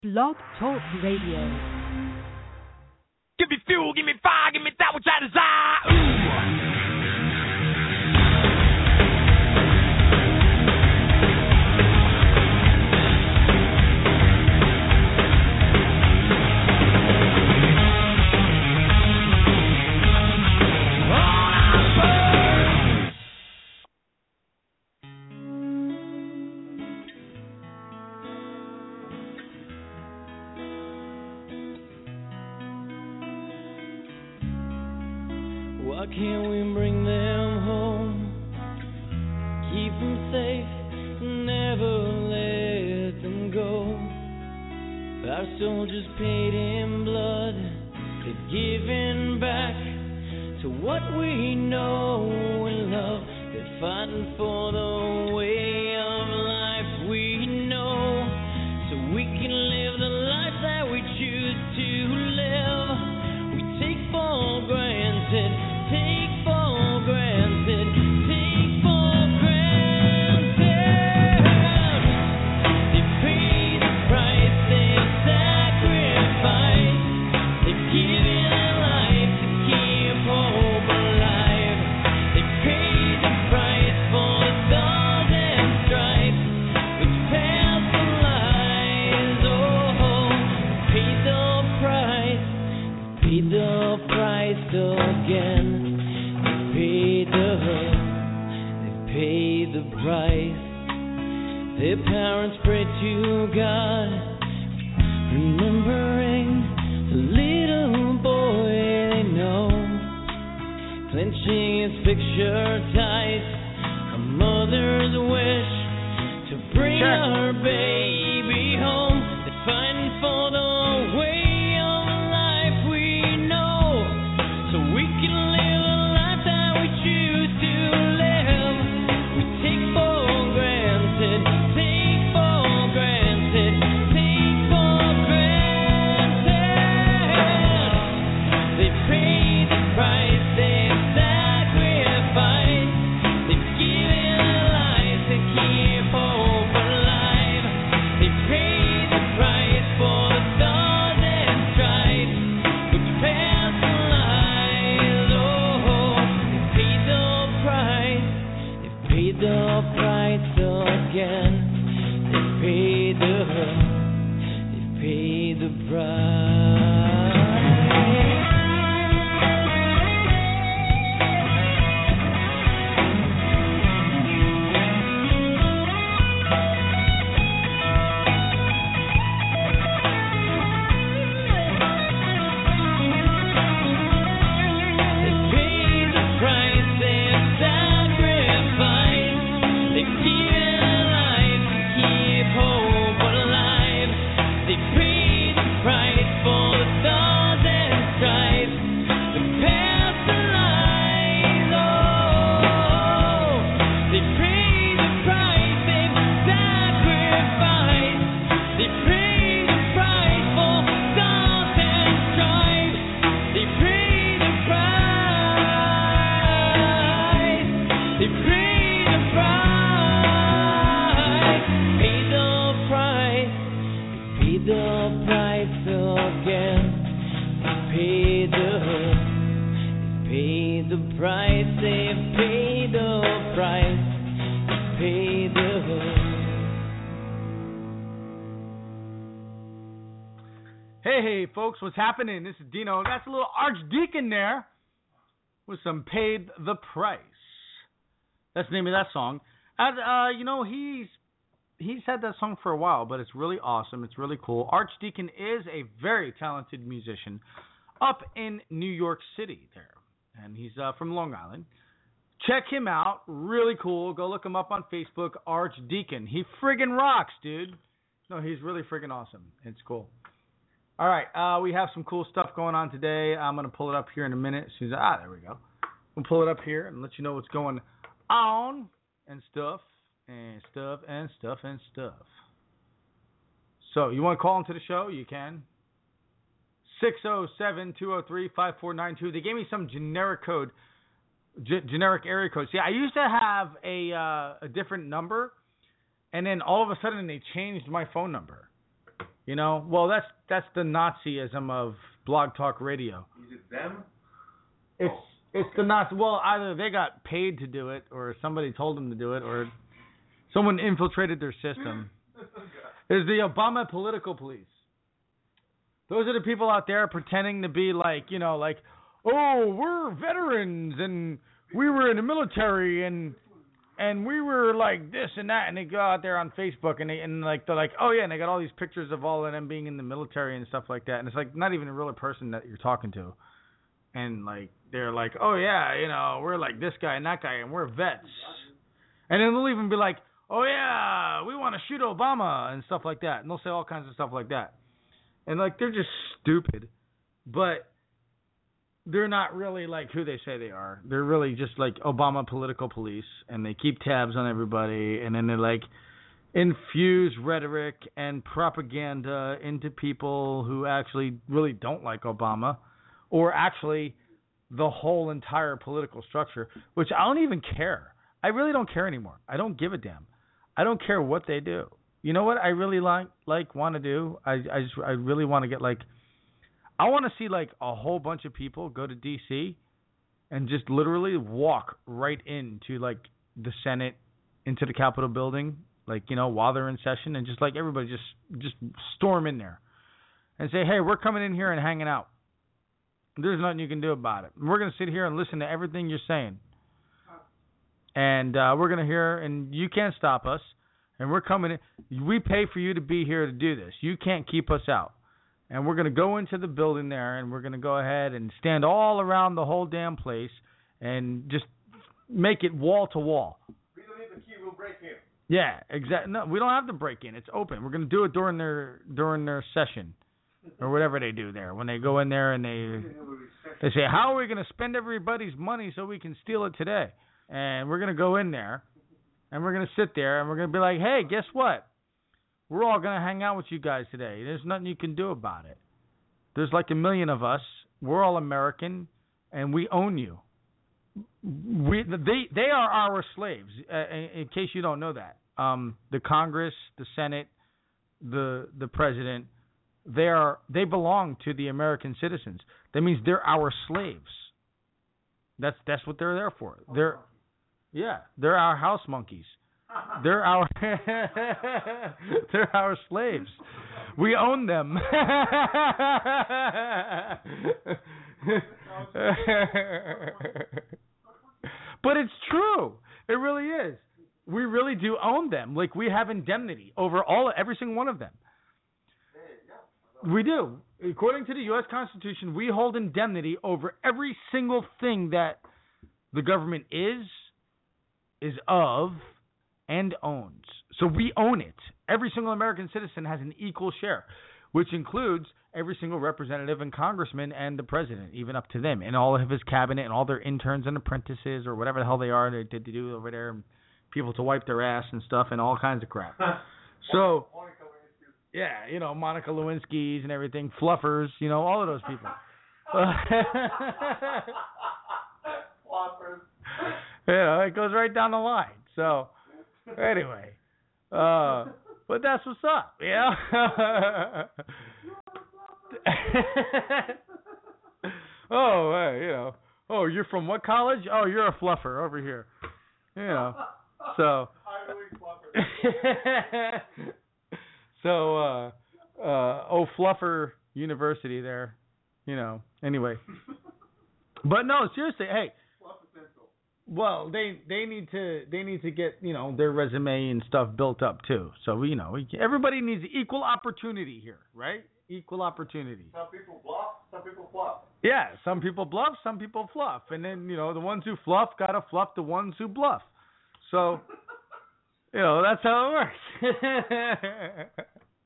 Blog Talk Radio. Give me fuel, give me fire, give me that which I desire. Ooh. Why can't we bring them home? Keep them safe, never let them go. Our soldiers paid in blood, they've given back to what we know and love. They're fighting for the way of life we know, so we can live the life that we choose to live. We take for granted. Take for granted, take for granted. They pay the price, they sacrifice. They've given their life to keep hope alive. They pay the price for the stars and stripes, which pass the lies. Oh, pay the price, pay the price again. Pay the price. Their parents pray to God, remembering the little boy they know, clenching his picture tight. A mother's wish to bring her baby home. They're fighting for the way of life we know, so we can live a life that we choose to live. Hey, folks, what's happening? This is Dino. That's a little Archdeacon there with some Paid the Price. That's the name of that song. And, he's had that song for a while, but it's really awesome. It's really cool. Archdeacon is a very talented musician up in New York City there, and he's from Long Island. Check him out. Really cool. Go look him up on Facebook, Archdeacon. He friggin' rocks, dude. No, he's really friggin' awesome. It's cool. All right, we have some cool stuff going on today. I'm going to pull it up here in a minute. There we go. We'll pull it up here and let you know what's going on and stuff. So, you want to call into the show? You can. 607-203-5492. They gave me some generic code, generic area code. See, I used to have a different number, and then all of a sudden they changed my phone number. You know, well, that's the Nazism of Blog Talk Radio. Is it them? It's the Nazi. Well, either they got paid to do it, or somebody told them to do it, or someone infiltrated their system. It's the Obama political police. Those are the people out there pretending to be like, you know, like, oh, we're veterans and we were in the military and we were like this and that, and they go out there on Facebook and they're like, oh yeah, and they got all these pictures of all of them being in the military and stuff like that, and it's like not even a real person that you're talking to, and like they're like, oh yeah, you know, we're like this guy and that guy and we're vets, and then they'll even be like, oh yeah, we want to shoot Obama and stuff like that, and they'll say all kinds of stuff like that, and like they're just stupid, but they're not really like who they say they are. They're really just like Obama political police, and they keep tabs on everybody, and then they like infuse rhetoric and propaganda into people who actually really don't like Obama, or actually the whole entire political structure, which I don't even care. I really don't care anymore. I don't give a damn. I don't care what they do. You know what I really want to do? I really want to get like, I want to see like a whole bunch of people go to D.C. and just literally walk right into like the Senate, into the Capitol building, like, you know, while they're in session, and just like everybody just storm in there and say, hey, we're coming in here and hanging out. There's nothing you can do about it. We're going to sit here and listen to everything you're saying. And we're going to hear, and you can't stop us. And we're coming in. We pay for you to be here to do this. You can't keep us out. And we're going to go into the building there, and we're going to go ahead and stand all around the whole damn place and just make it wall to wall. We don't need the key. We'll break in. Yeah, exactly. No, we don't have to break in. It's open. We're going to do it during their session or whatever they do there. When they go in there and they say, how are we going to spend everybody's money so we can steal it today? And we're going to go in there, and we're going to sit there, and we're going to be like, hey, guess what? We're all going to hang out with you guys today. There's nothing you can do about it. There's like 1 million of us. We're all American, and we own you. They are our slaves, in case you don't know that. The Congress, the Senate, the President, they belong to the American citizens. That means they're our slaves. That's what they're there for. They're our house monkeys. They're our they're our slaves. We own them. But it's true. It really is. We really do own them. Like, we have indemnity over every single one of them. We do. According to the U.S. Constitution, we hold indemnity over every single thing that the government is of, and owns. So we own it. Every single American citizen has an equal share, which includes every single representative and congressman and the president, even up to them, and all of his cabinet and all their interns and apprentices or whatever the hell they are they do over there, people to wipe their ass and stuff and all kinds of crap. So, yeah, you know, Monica Lewinsky's and everything, fluffers, you know, all of those people. Fluffers. You know, it goes right down the line. So, anyway, but that's what's up, yeah. Oh, hey, you know, oh, you're from what college? Oh, you're a fluffer over here, you know. So, so, Fluffer University there, you know. Anyway, but no, seriously, hey. Well, they need to get, you know, their resume and stuff built up too. So, you know, everybody needs equal opportunity here, right? Equal opportunity. Some people bluff, some people fluff. Yeah, some people bluff, some people fluff, and then, you know, the ones who fluff gotta fluff the ones who bluff. So, you know, that's how it works.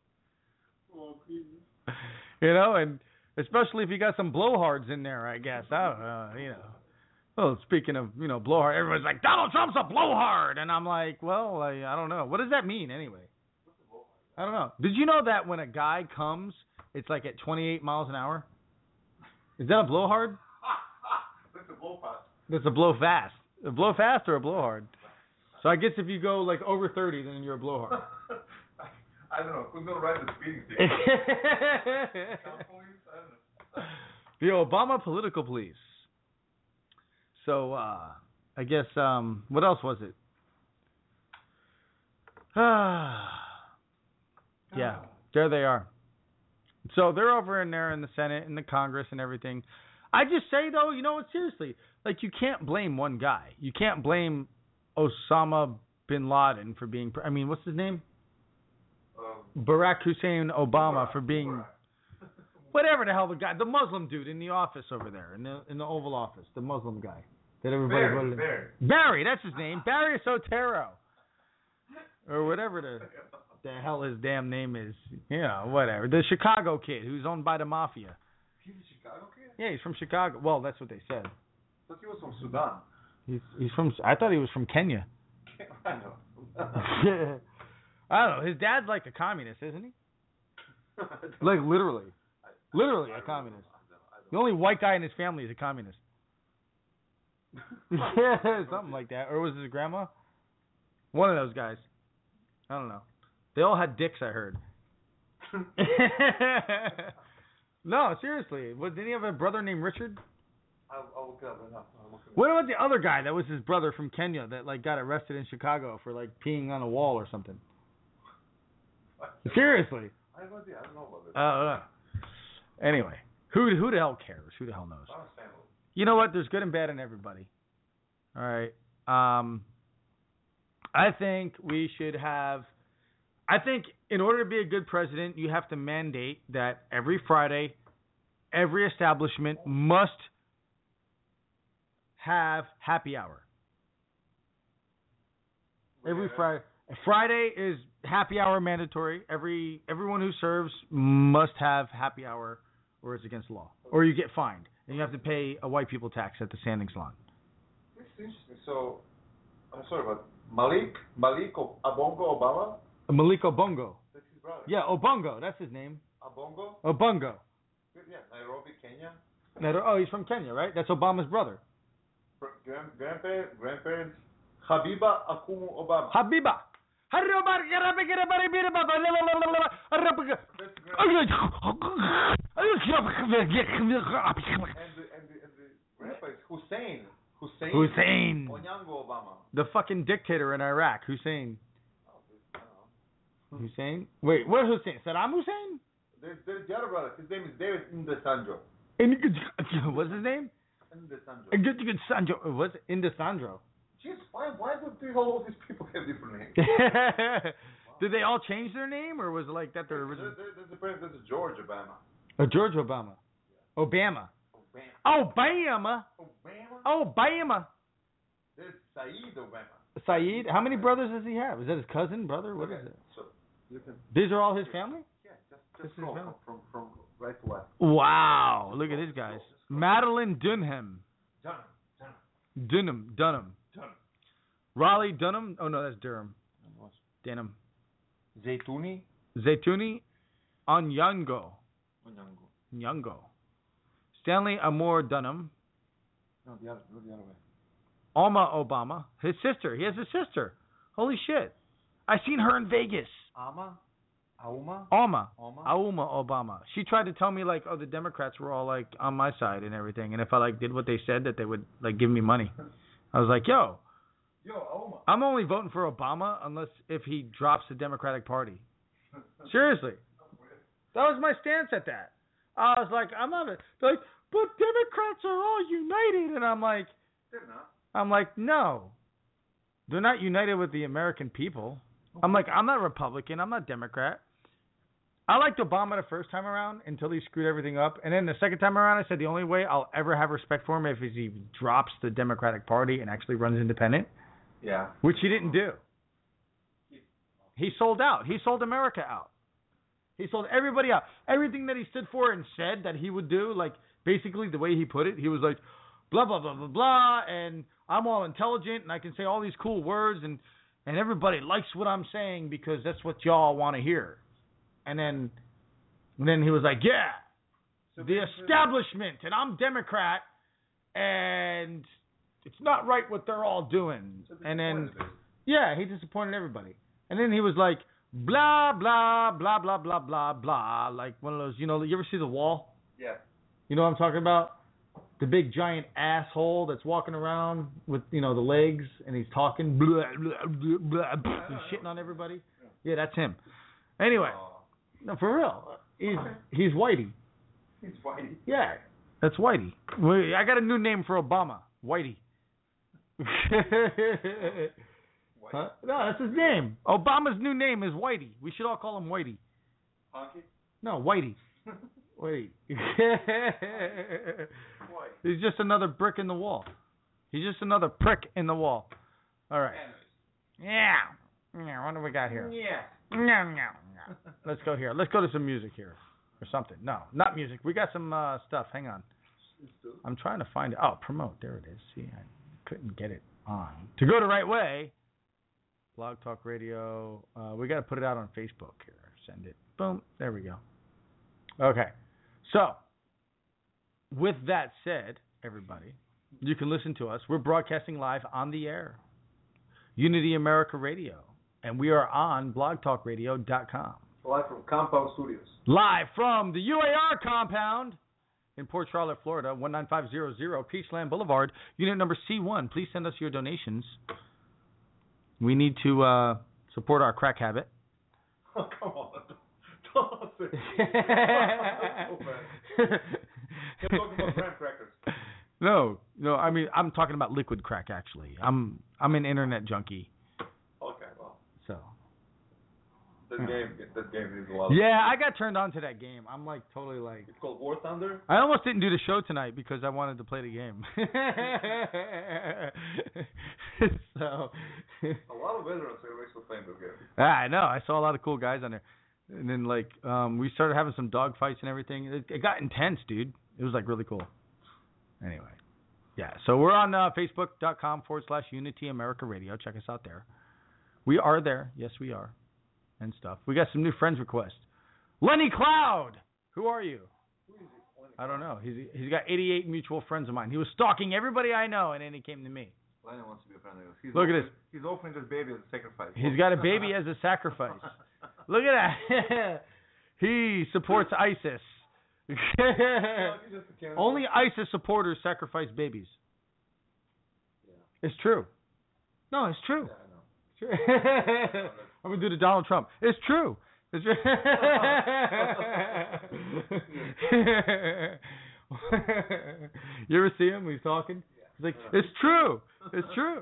You know, and especially if you got some blowhards in there, I guess. I don't know, you know. Well, speaking of, you know, blowhard, everybody's like, Donald Trump's a blowhard. And I'm like, well, I don't know. What does that mean anyway? I don't know. Did you know that when a guy comes, it's like at 28 miles an hour? Is that a blowhard? That's a blow fast. That's a blow fast. A blow fast or a blowhard? So I guess if you go like over 30, then you're a blowhard. I don't know. Who's going to write the speeding ticket? Trump police? I don't know. The Obama political police. So, I guess, what else was it? Yeah, there they are. So they're over in there in the Senate and the Congress and everything. I just say, though, you know what, seriously, like, you can't blame one guy. You can't blame Osama bin Laden for being, I mean, what's his name? Barack Hussein Obama for being, whatever the hell the guy, the Muslim dude in the office over there, in the Oval Office, the Muslim guy that everybody voted. Barry, that's his name, Barry Soetoro, or whatever the hell his damn name is, you know, whatever. The Chicago kid who's owned by the mafia. He's a Chicago kid? Yeah, he's from Chicago. Well, that's what they said. I thought he was from Sudan. He's from. I thought he was from Kenya. I know. I don't know. His dad's like a communist, isn't he? Like literally a communist. The only white guy in his family is a communist. Yeah, something like that. Or was his grandma? One of those guys. I don't know. They all had dicks, I heard. No, seriously. Didn't he have a brother named Richard? I'll look it up right now. What about the other guy that was his brother from Kenya that like got arrested in Chicago for like peeing on a wall or something? Seriously. I have no idea. I don't know about this. Anyway, who the hell cares? Who the hell knows? You know what? There's good and bad in everybody. All right. I think we should have. I think in order to be a good president, you have to mandate that every Friday, every establishment must have happy hour. Every Friday. Friday is happy hour mandatory. Everyone who serves must have happy hour, or it's against the law, or you get fined, and you have to pay a white people tax at the sanding salon. This is interesting. So, I'm sorry, but Malik Abongo Obama? Malik Obongo. That's his brother. Yeah, Obongo. That's his name. Abongo? Obongo. Yeah, Nairobi, Kenya. Oh, he's from Kenya, right? That's Obama's brother. Grandparents, Habiba Akumu Obama. Habiba. And the grandpa is Hussein Onyango Obama. The fucking dictator in Iraq, Hussein. Hussein? Wait, what Hussein? Saddam Hussein? There's the other brother. His name is David Indesandro. What's his name? Indesandro. What's Indesandro? Jeez, why do all these people have different names? Did they all change their name, or was it like that their original? There's a George Obama. George Obama. Obama. There's Saeed Obama. Saeed? How many brothers does he have? Is that his cousin, brother? What is it? So these are all his family? Yeah, just go from right to left. Wow, look at these guys. Madeline Dunham. Dunham. Raleigh Dunham. Oh no, that's Durham. Denham. Zaytouni. Onyango. Stanley Amore Dunham. No, the other way. Alma Obama. His sister. He has a sister. Holy shit. I seen her in Vegas. Alma Obama. She tried to tell me like, oh, the Democrats were all like on my side and everything, and if I like did what they said, that they would like give me money. I was like, yo, Alma. I'm only voting for Obama unless if he drops the Democratic Party. Seriously. That was my stance at that. I was like, I'm not. They're like, but Democrats are all united, and I'm like, They're not. No, they're not united with the American people. I'm like, I'm not Republican. I'm not Democrat. I liked Obama the first time around until he screwed everything up. And then the second time around, I said the only way I'll ever have respect for him if he drops the Democratic Party and actually runs independent. Yeah. Which he didn't do. He sold out. He sold America out. He sold everybody out. Everything that he stood for and said that he would do, like basically the way he put it, he was like, blah, blah, blah, blah, blah, and I'm all intelligent and I can say all these cool words and everybody likes what I'm saying because that's what y'all want to hear. And then he was like, yeah, so the establishment, and I'm Democrat, and it's not right what they're all doing. So and then, yeah, he disappointed everybody. And then he was like, blah, blah, blah, blah, blah, blah, blah. Like one of those, you ever see The Wall? Yeah. You know what I'm talking about? The big giant asshole that's walking around with, the legs, and he's talking, blah, blah, blah, blah, blah, and shitting on everybody. Yeah, that's him. Anyway, no, for real. He's Whitey. He's Whitey. Yeah, that's Whitey. I got a new name for Obama, Whitey. Huh? No, that's his name. Obama's new name is Whitey. We should all call him Whitey. Honky? No, Whitey. Wait. He's just another brick in the wall. He's just another prick in the wall. All right. Yeah. What do we got here? Yeah. Let's go here. Let's go to some music here or something. No, not music. We got some stuff. Hang on. I'm trying to find it. Oh, promote. There it is. See, I couldn't get it on. To go the right way, Blog Talk Radio. We got to put it out on Facebook here. Send it. Boom. There we go. Okay. So, with that said, everybody, you can listen to us. We're broadcasting live on the air. Unity America Radio. And we are on blogtalkradio.com. Live from Compound Studios. Live from the UAR compound in Port Charlotte, Florida, 19500 Peachland Boulevard, unit number C1. Please send us your donations. We need to support our crack habit. Oh, come on. You're talking about brand crackers. No. I mean, I'm talking about liquid crack. Actually, I'm an internet junkie. Okay, well. So. This game is a lot. Yeah, I got turned on to that game. I'm like totally like. It's called War Thunder. I almost didn't do the show tonight because I wanted to play the game. So. A lot of veterans are actually playing this game. I know. I saw a lot of cool guys on there. And then, we started having some dog fights and everything. It got intense, dude. It was, really cool. Anyway. Yeah, so we're on Facebook.com/Unity America Radio. Check us out there. We are there. Yes, we are. And stuff. We got some new friends requests. Lenny Cloud! Who are you? Who is it? I don't know. He's got 88 mutual friends of mine. He was stalking everybody I know, and then he came to me. Lenny wants to be a friend of yours. Look at this. He's offering this baby as a sacrifice. He's got a baby as a sacrifice. Look at that. He supports ISIS. Only ISIS supporters sacrifice babies. Yeah. It's true. No, it's true. Yeah, I know. I'm going to do the Donald Trump. It's true. It's true. You ever see him when he's talking? He's like, it's true. It's true.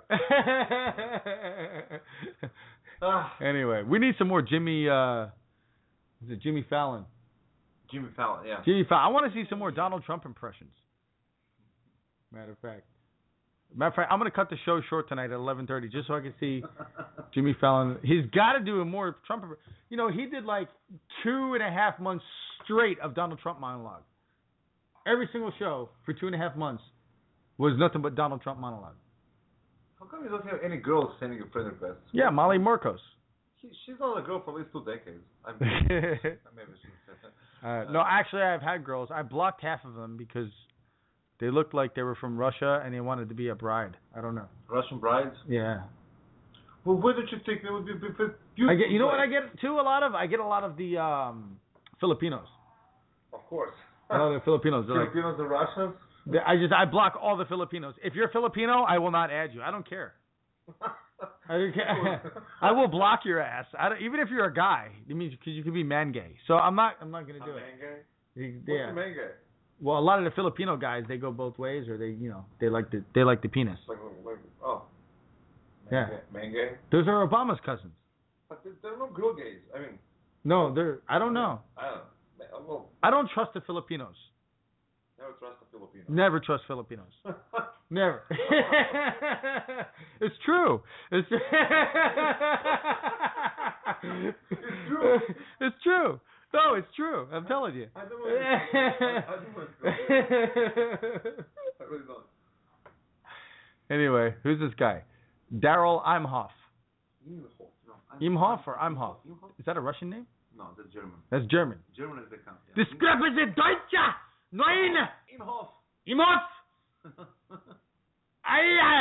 Anyway, we need some more Jimmy. Is it Jimmy Fallon? Jimmy Fallon, yeah. Jimmy Fallon. I want to see some more Donald Trump impressions. Matter of fact, I'm going to cut the show short tonight at 11:30 just so I can see Jimmy Fallon. He's got to do a more Trump. He did 2.5 months straight of Donald Trump monologue. Every single show for 2.5 months was nothing but Donald Trump monologue. How come you don't have any girls sending you friend requests? Yeah, Molly Morcos. She's not a girl for at least 2 decades. Maybe she's. No, actually, I've had girls. I blocked half of them because they looked like they were from Russia and they wanted to be a bride. I don't know. Russian brides? Yeah. Well, where did you think they would be beautiful? You know what I get too? I get a lot of the Filipinos. Of course. A lot of the Filipinos. Filipinos and Russians? I block all the Filipinos. If you're Filipino, I will not add you. I don't care. I don't care. I will block your ass. Even if you're a guy, it means because you can be man gay. So I'm not going to do it. Man gay? What's man gay? Well, a lot of the Filipino guys, they go both ways, or they like the penis. Man gay? Those are Obama's cousins. But there are no girl gays. I mean. No, I don't know. I don't know. Well, I don't trust the Filipinos. Never trust the Filipinos. Never trust Filipinos. Never. It's true. It's true. It's true. No, it's true. I'm telling you. I don't know. I really don't. Anyway, who's this guy? Daryl Imhoff. Imhoff or Imhoff? Is that a Russian name? No, that's German. That's German. German is the country. Yeah. Discrepancy Deutsche! Nein! Imhoff. Imhoff!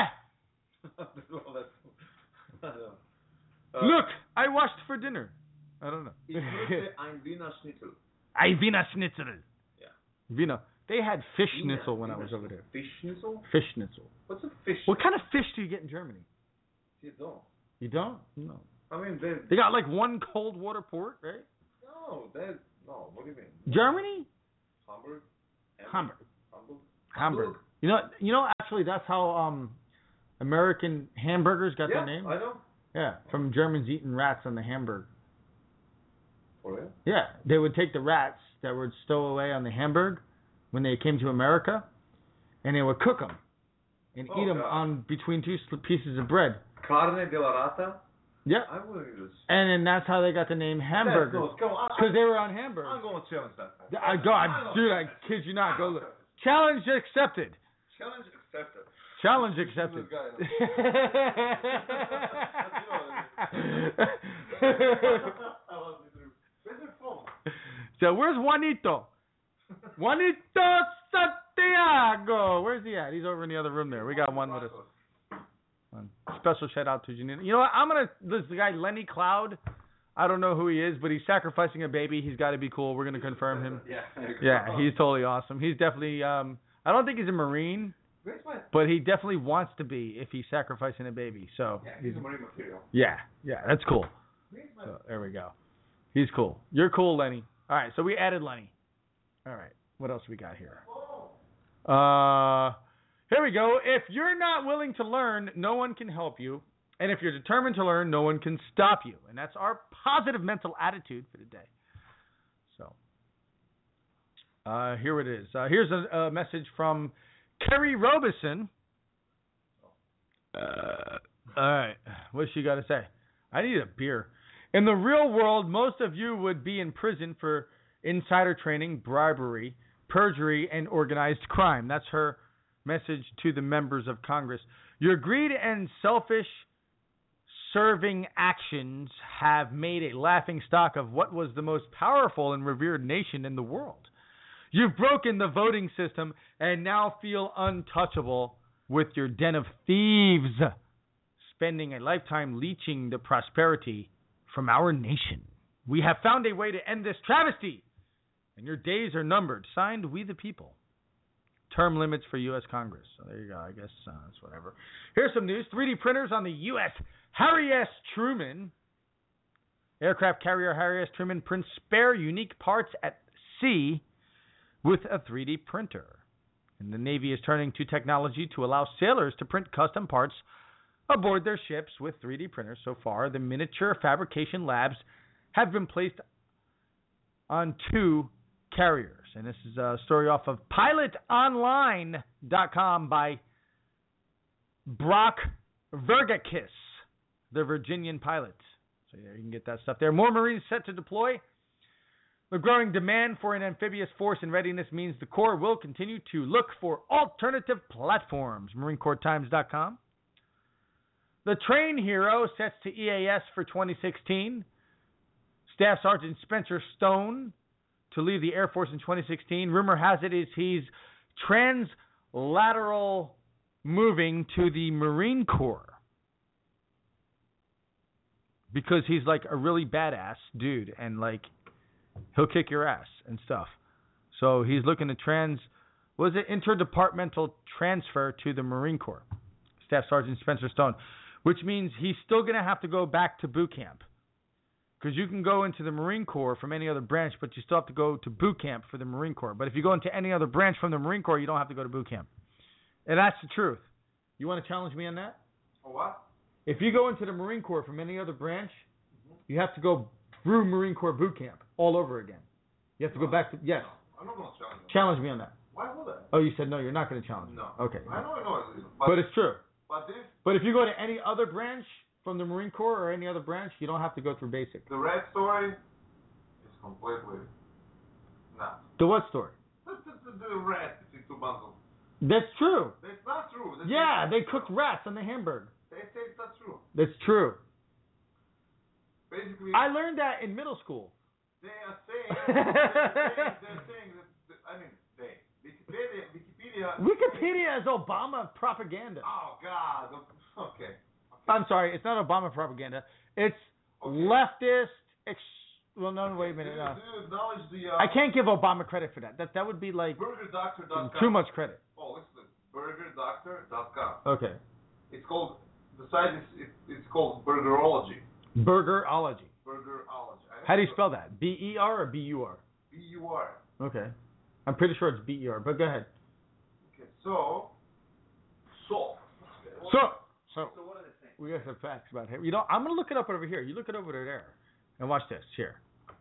Look, I washed for dinner. I don't know. Ich möchte ein Wiener Schnitzel. Ein Wiener Schnitzel. Yeah. Wiener. They had fish Wiener, schnitzel when I Wiener was over there. Fish Schnitzel? Fish schnitzel. What's a fish? What kind of fish do you get in Germany? You don't. You don't? No. I mean, They got like one cold water port, right? no, what do you mean? Germany? Hamburg? Hamburg. Hamburg? You know. Actually, that's how American hamburgers got their name. I know. Yeah, from Germans eating rats on the hamburger. For real? Yeah, they would take the rats that were stowed away on the hamburg when they came to America, and they would cook them and eat them on between two pieces of bread. Carne de la rata? Yeah. I wouldn't just. And then that's how they got the name hamburger. Because they were on hamburger. I'm going to challenge that. Dude, I kid you not. Go look. Challenge accepted. Challenge accepted. Challenge accepted. So where's Juanito? Juanito Santiago. Where's he at? He's over in the other room there. We got one with us. Special shout out to Janine. You know what? This guy Lenny Cloud. I don't know who he is, but he's sacrificing a baby. He's got to be cool. We're gonna confirm him. Yeah, he's totally awesome. He's definitely. I don't think he's a Marine, but he definitely wants to be if he's sacrificing a baby. So yeah, he's a Marine material. Yeah, that's cool. So, there we go. He's cool. You're cool, Lenny. All right, so we added Lenny. All right, what else we got here? Here we go. If you're not willing to learn, no one can help you. And if you're determined to learn, no one can stop you. And that's our positive mental attitude for today. So, here it is. Here's a message from Kerry Robeson. All right. What's she got to say? I need a beer. In the real world, most of you would be in prison for insider trading, bribery, perjury, and organized crime. That's her message to the members of Congress. Your greed and selfish serving actions have made a laughing stock of what was the most powerful and revered nation in the world. You've broken the voting system and now feel untouchable with your den of thieves, spending a lifetime leeching the prosperity from our nation. We have found a way to end this travesty, and your days are numbered. Signed, We the People. Term limits for U.S. Congress. So there you go. I guess that's whatever. Here's some news. 3D printers on the U.S. Harry S. Truman. Aircraft carrier Harry S. Truman prints spare unique parts at sea with a 3D printer. And the Navy is turning to technology to allow sailors to print custom parts aboard their ships with 3D printers. So far, the miniature fabrication labs have been placed on 2 carriers. And this is a story off of pilotonline.com by Brock Vergakis, the Virginian pilot. So yeah, you can get that stuff there. More Marines set to deploy. The growing demand for an amphibious force in readiness means the Corps will continue to look for alternative platforms. MarineCorpsTimes.com. The Train Hero sets to EAS for 2016. Staff Sergeant Spencer Stone to leave the Air Force in 2016. Rumor has it is he's translateral moving to the Marine Corps because he's like a really badass dude and like he'll kick your ass and stuff. So he's looking to interdepartmental transfer to the Marine Corps. Staff Sergeant Spencer Stone, which means he's still going to have to go back to boot camp. Because you can go into the Marine Corps from any other branch, but you still have to go to boot camp for the Marine Corps. But if you go into any other branch from the Marine Corps, you don't have to go to boot camp. And that's the truth. You want to challenge me on that? What? If you go into the Marine Corps from any other branch, you have to go through Marine Corps boot camp all over again. You have to go back to... Yes. No, I'm not going to challenge you. Challenge me on that. Why would I? Oh, you said no, you're not going to challenge me. No. Okay. I know. But it's true. But if you go to any other branch from the Marine Corps or any other branch, you don't have to go through basic. The red story is completely not. The what story? The red is two bundles. That's true. That's not true. They cooked rats on the hamburger. They say it's not true. That's true. Basically, I learned that in middle school. They are saying, Wikipedia is Obama propaganda. Oh, God. Okay. I'm sorry, it's not Obama propaganda. It's leftist Well, no, wait a minute. Do you acknowledge the? I can't give Obama credit for that. That would be like BurgerDoctor.com. too much credit. Oh, listen. BurgerDoctor.com. Okay. It's called. The site is it's called Burgerology. Burgerology. Burgerology. How do you spell that? B-E-R or B-U-R? B-U-R. Okay. I'm pretty sure it's B-E-R, but go ahead. Okay. So. So what are they saying? we got some facts about him. I'm gonna look it up over here. You look it over there, and watch this here.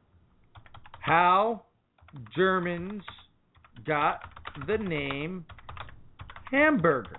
How Germans got the name hamburger.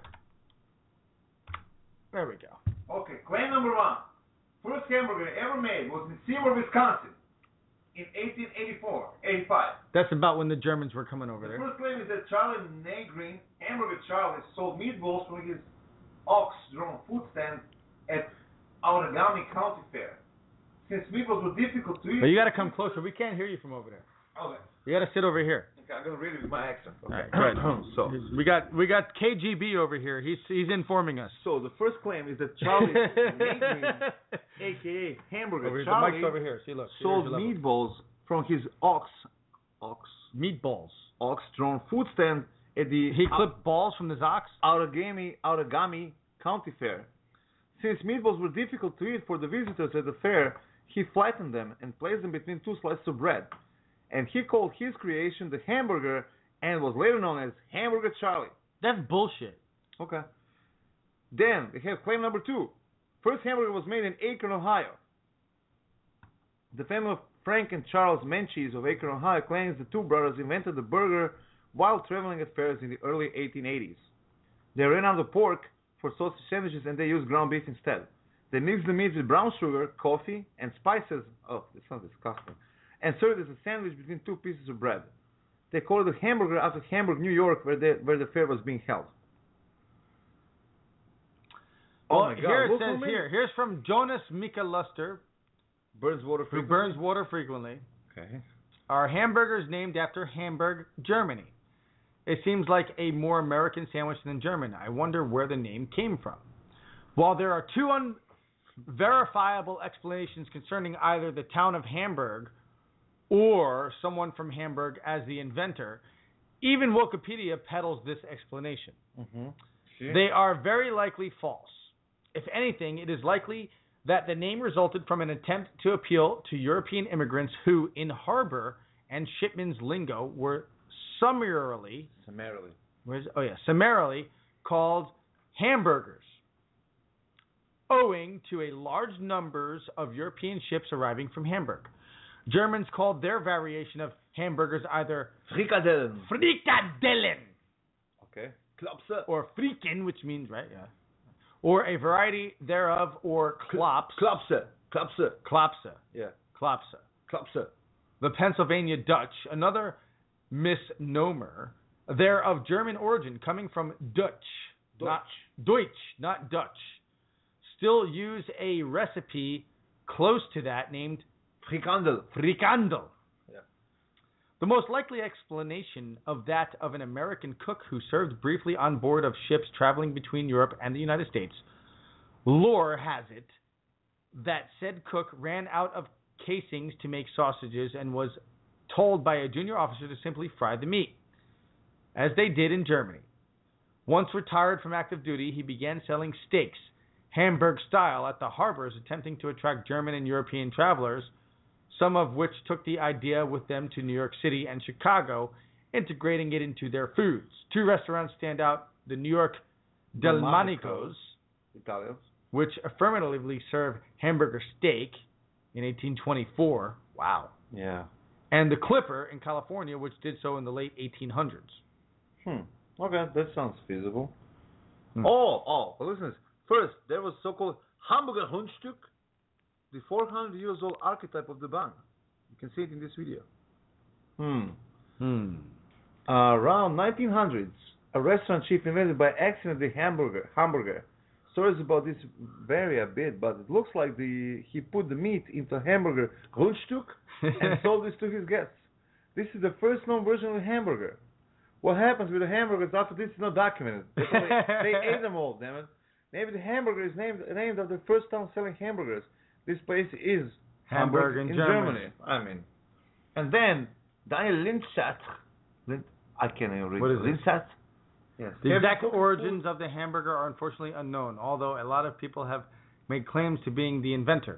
There we go. Okay. Claim number 1. First hamburger ever made was in Seymour, Wisconsin, in 85. That's about when the Germans were coming over The there. first claim is that Charlie Negrin, Hamburger Charlie, sold meatballs from his ox-drawn food stand at Outagamie County Fair. Since meatballs were difficult to eat... But you got to come closer. We can't hear you from over there. Okay. You got to sit over here. Okay, I'm going to read it with my accent. Okay. All right, good. So, we got KGB over here. He's informing us. so the first claim is that Charlie Negrin, a.k.a. Hamburger Over here. The Charlie, mic's over here. See, look. sold Here's your level. meatballs from his Meatballs. ox-drawn food stand at the He clipped balls from his ox? Outagamie County Fair. Since meatballs were difficult to eat for the visitors at the fair, he flattened them and placed them between 2 slices of bread. And he called his creation the hamburger and was later known as Hamburger Charlie. That's bullshit. Okay. Then they have claim number 2. First hamburger was made in Akron, Ohio. The family of Frank and Charles Menchie's of Akron, Ohio claims the two brothers invented the burger while traveling at fairs in the early 1880s. They ran out of pork for sausage sandwiches and they used ground beef instead. They mixed the meat with brown sugar, coffee, and spices. Oh, this sounds disgusting. And served as a sandwich between 2 pieces of bread. They called it a hamburger after Hamburg, New York, where the fair was being held. Well, Oh my God! here it Look says who here. Here's from Jonas Mika Luster, burns water who frequently. burns water frequently. Okay. Are hamburgers named after Hamburg, Germany? It seems like a more American sandwich than German. I wonder where the name came from. While there are 2 unverifiable explanations concerning either the town of Hamburg or someone from Hamburg as the inventor, even Wikipedia peddles this explanation. Mm-hmm. They are very likely false. If anything, it is likely that the name resulted from an attempt to appeal to European immigrants who, in harbor and shipman's lingo, were summarily called hamburgers, owing to a large numbers of European ships arriving from Hamburg. Germans called their variation of hamburgers either Frikadellen. Okay. Klopse. or Friken, which means, right, yeah, or a variety thereof, or Klops. Klopse. Klopse. Klopse. Yeah. Klopse. Klopse. The Pennsylvania Dutch, another misnomer, they're of German origin, coming from Dutch, not Dutch, still use a recipe close to that named Frikandel. Yeah. The most likely explanation of that of an American cook who served briefly on board of ships traveling between Europe and the United States. Lore has it that said cook ran out of casings to make sausages and was told by a junior officer to simply fry the meat, as they did in Germany. Once retired from active duty, he began selling steaks, Hamburg style, at the harbors, attempting to attract German and European travelers, some of which took the idea with them to New York City and Chicago, integrating it into their foods. 2 restaurants stand out: the New York Delmonico's, Italians. which affirmatively served hamburger steak in 1824. Wow. Yeah. And the Clipper in California, which did so in the late 1800s. Okay, that sounds feasible. Hmm. Well, listen. First, there was so-called Hamburger Hundstück, the 400-years-old archetype of the bun. You can see it in this video. Around 1900s, a restaurant chief invented by accident the hamburger. Stories about this vary a bit, but it looks like he put the meat into hamburger Hundstück and sold this to his guests. This is the first known version of the hamburger. What happens with the hamburgers after this is not documented. They ate them all, damn it. Maybe the hamburger is named after the first town selling hamburgers. This place is Hamburg in Germany. I mean, and then Daniel Linsat. I can't even read. What is it? Linsat? Yes. The exact origins of the hamburger are unfortunately unknown, although a lot of people have made claims to being the inventor.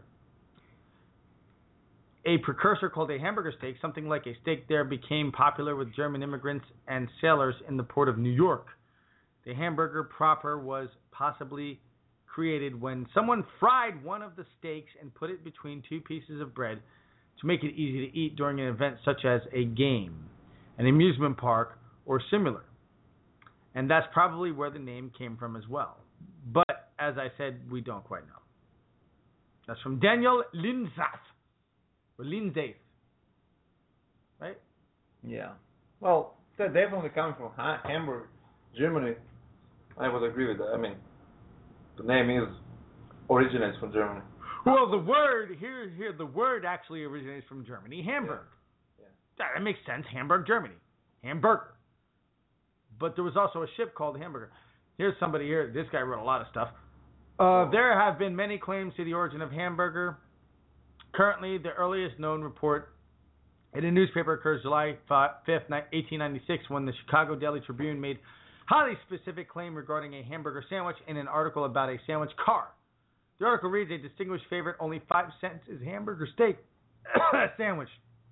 A precursor called a hamburger steak, something like a steak there, became popular with German immigrants and sailors in the port of New York. The hamburger proper was possibly created when someone fried one of the steaks and put it between two pieces of bread to make it easy to eat during an event such as a game, an amusement park, or similar. And that's probably where the name came from as well. But, as I said, we don't quite know. That's from Daniel Linsat. Or Lindsay. Right? Yeah. Well, that definitely coming from Hamburg, Germany. I would agree with that. I mean, the name originates from Germany. Well, the word here, the word actually originates from Germany, Hamburg. Yeah. That makes sense. Hamburg, Germany. Hamburger. But there was also a ship called Hamburger. Here's somebody here. This guy wrote a lot of stuff. There have been many claims to the origin of hamburger. Currently, the earliest known report in a newspaper occurs July 5th, 1896, when the Chicago Daily Tribune made highly specific claim regarding a hamburger sandwich in an article about a sandwich car. The article reads, a distinguished favorite, only 5 cents is hamburger steak sandwich.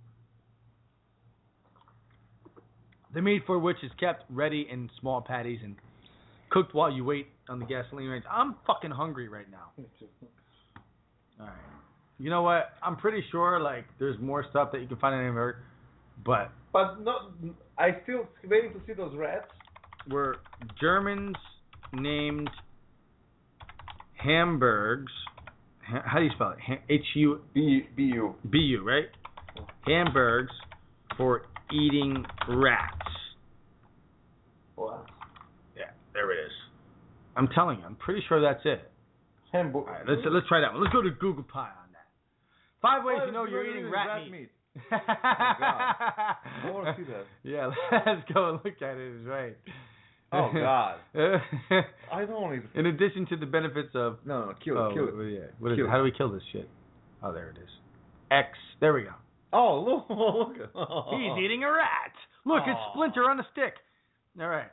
The meat for which is kept ready in small patties and cooked while you wait on the gasoline range. I'm fucking hungry right now. All right. You know what? I'm pretty sure like there's more stuff that you can find in Hamburg, but no, I still waiting to see those rats. Were Germans named Hamburgs? How do you spell it? B-U. B-U, right? Hamburgs for eating rats. Wow. Yeah, there it is. I'm telling you, I'm pretty sure that's it. Hamburg. All right, let's try that one. Let's go to Google Pie on that. 5 ways you know you're eating rat meat. Oh, God. I want to see that. Yeah, let's go and look at it. It's right. Oh, God. I don't want to. In addition to the benefits of... No, kill it. Yeah. What is Kill it? it. How do we kill this shit? Oh, there it is. X. There we go. Oh, look. He's eating a rat. Look, it's Splinter on a stick. All right.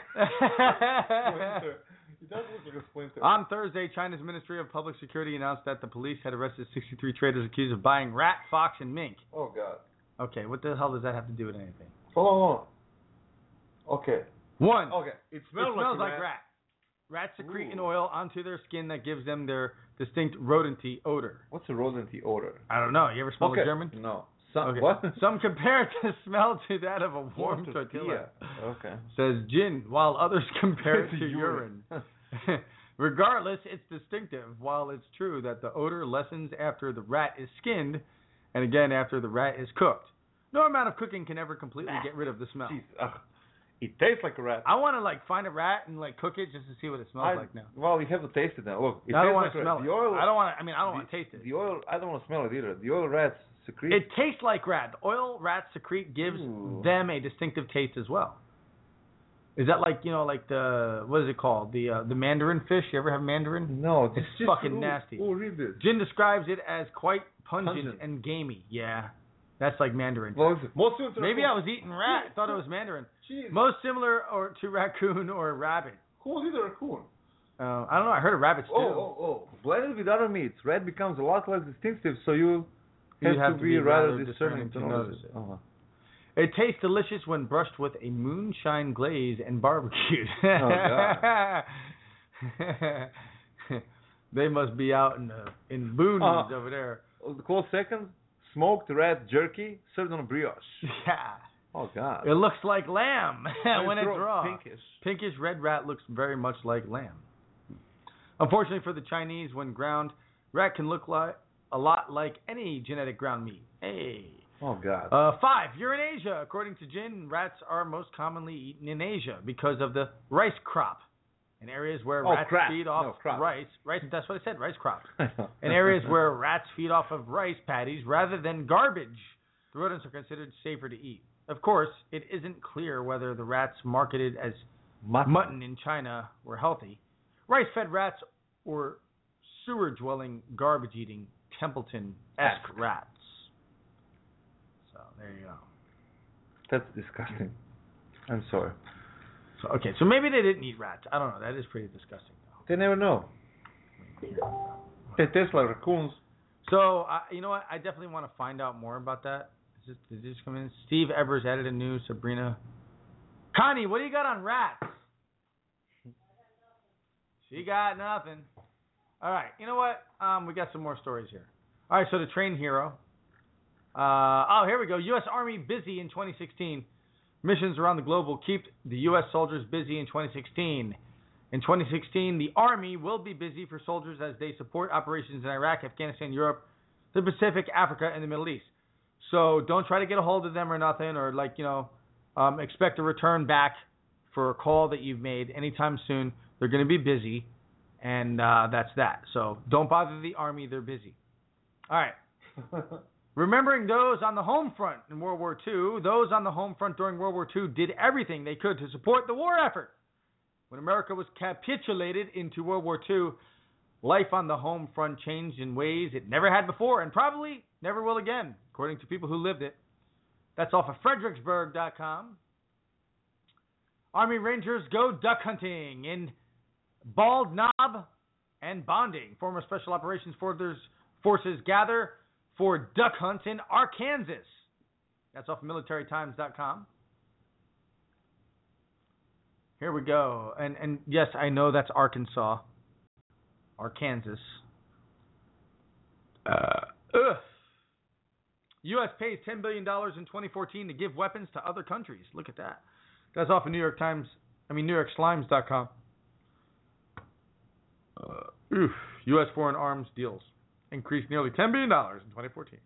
Splinter. It does look like a splinter. On Thursday, China's Ministry of Public Security announced that the police had arrested 63 traders accused of buying rat, fox, and mink. Oh, God. Okay, what the hell does that have to do with anything? Hold on. Okay. 1. Okay. It smells like rat. Rats secrete an oil onto their skin that gives them their distinct rodenty odor. What's a rodenty odor? I don't know. You ever smell Okay. a German? No. What? Some compare the smell to that of a warm tortilla. Okay. Says gin, while others compare it to urine. Regardless, it's distinctive. While it's true that the odor lessens after the rat is skinned, and again after the rat is cooked. No amount of cooking can ever completely get rid of the smell. Jeez, it tastes like a rat. I want to find a rat and cook it just to see what it smells like now. Well, you have to taste it now. Look, I don't want like to smell it. The oil, I don't want to. I don't want to taste it. The oil. I don't want to smell it either. The oil rats secrete. It tastes like rat. The oil rats secrete gives them a distinctive taste as well. Is that like the what is it called? The mandarin fish? You ever have mandarin? No, it's just fucking nasty. Oh, read this. Jin describes it as quite pungent and gamey. Yeah, that's like mandarin. Well, maybe I was eating rat. I thought it was mandarin. Jeez. Most similar to raccoon or rabbit. Who was it, a raccoon? I don't know. I heard of rabbits too. Oh. Blended with other meats, red becomes a lot less distinctive, so you have to be rather discerning to notice it. Uh-huh. It tastes delicious when brushed with a moonshine glaze and barbecued. Oh, God. They must be out in boonies over there. The close second, smoked rat jerky served on a brioche. Yeah. Oh, God. It looks like lamb when it's raw. Pinkish red rat looks very much like lamb. Unfortunately for the Chinese, when ground, rat can look a lot like any genetic ground meat. Hey. Oh, God. 5. You're in Asia. According to Jin, rats are most commonly eaten in Asia because of the rice crop. In areas where rats feed off rice, that's what I said, rice crop. In areas where rats feed off of rice paddies rather than garbage, the rodents are considered safer to eat. Of course, it isn't clear whether the rats marketed as mutton in China were healthy. Rice-fed rats or sewer-dwelling, garbage-eating Templeton-esque rats. So there you go. That's disgusting. I'm sorry. So maybe they didn't eat rats. I don't know. That is pretty disgusting, though. They never know. They taste like raccoons. So you know what? I definitely want to find out more about that. Did this come in? Steve Evers added a new Sabrina. Connie, what do you got on rats? She got nothing. All right. You know what? We got some more stories here. All right. So the train hero. Here we go. U.S. Army busy in 2016. Missions around the globe will keep the U.S. soldiers busy in 2016. In 2016, the Army will be busy for soldiers as they support operations in Iraq, Afghanistan, Europe, the Pacific, Africa, and the Middle East. So don't try to get a hold of them or nothing, or expect a return back for a call that you've made anytime soon. They're going to be busy, and that's that. So don't bother the Army. They're busy. All right. Remembering those on the home front in World War II, those on the home front during World War II did everything they could to support the war effort. When America was capitulated into World War II, life on the home front changed in ways it never had before and probably never will again, according to people who lived it. That's off of Fredericksburg.com. Army Rangers go duck hunting in Bald Knob and bonding. Former Special Operations Forces gather for duck hunts in Arkansas. That's off of MilitaryTimes.com. Here we go. And yes, I know that's Arkansas. Arkansas. U.S. pays $10 billion in 2014 to give weapons to other countries. Look at that. That's off of NewYorkSlimes.com. U.S. foreign arms deals increased nearly $10 billion in 2014.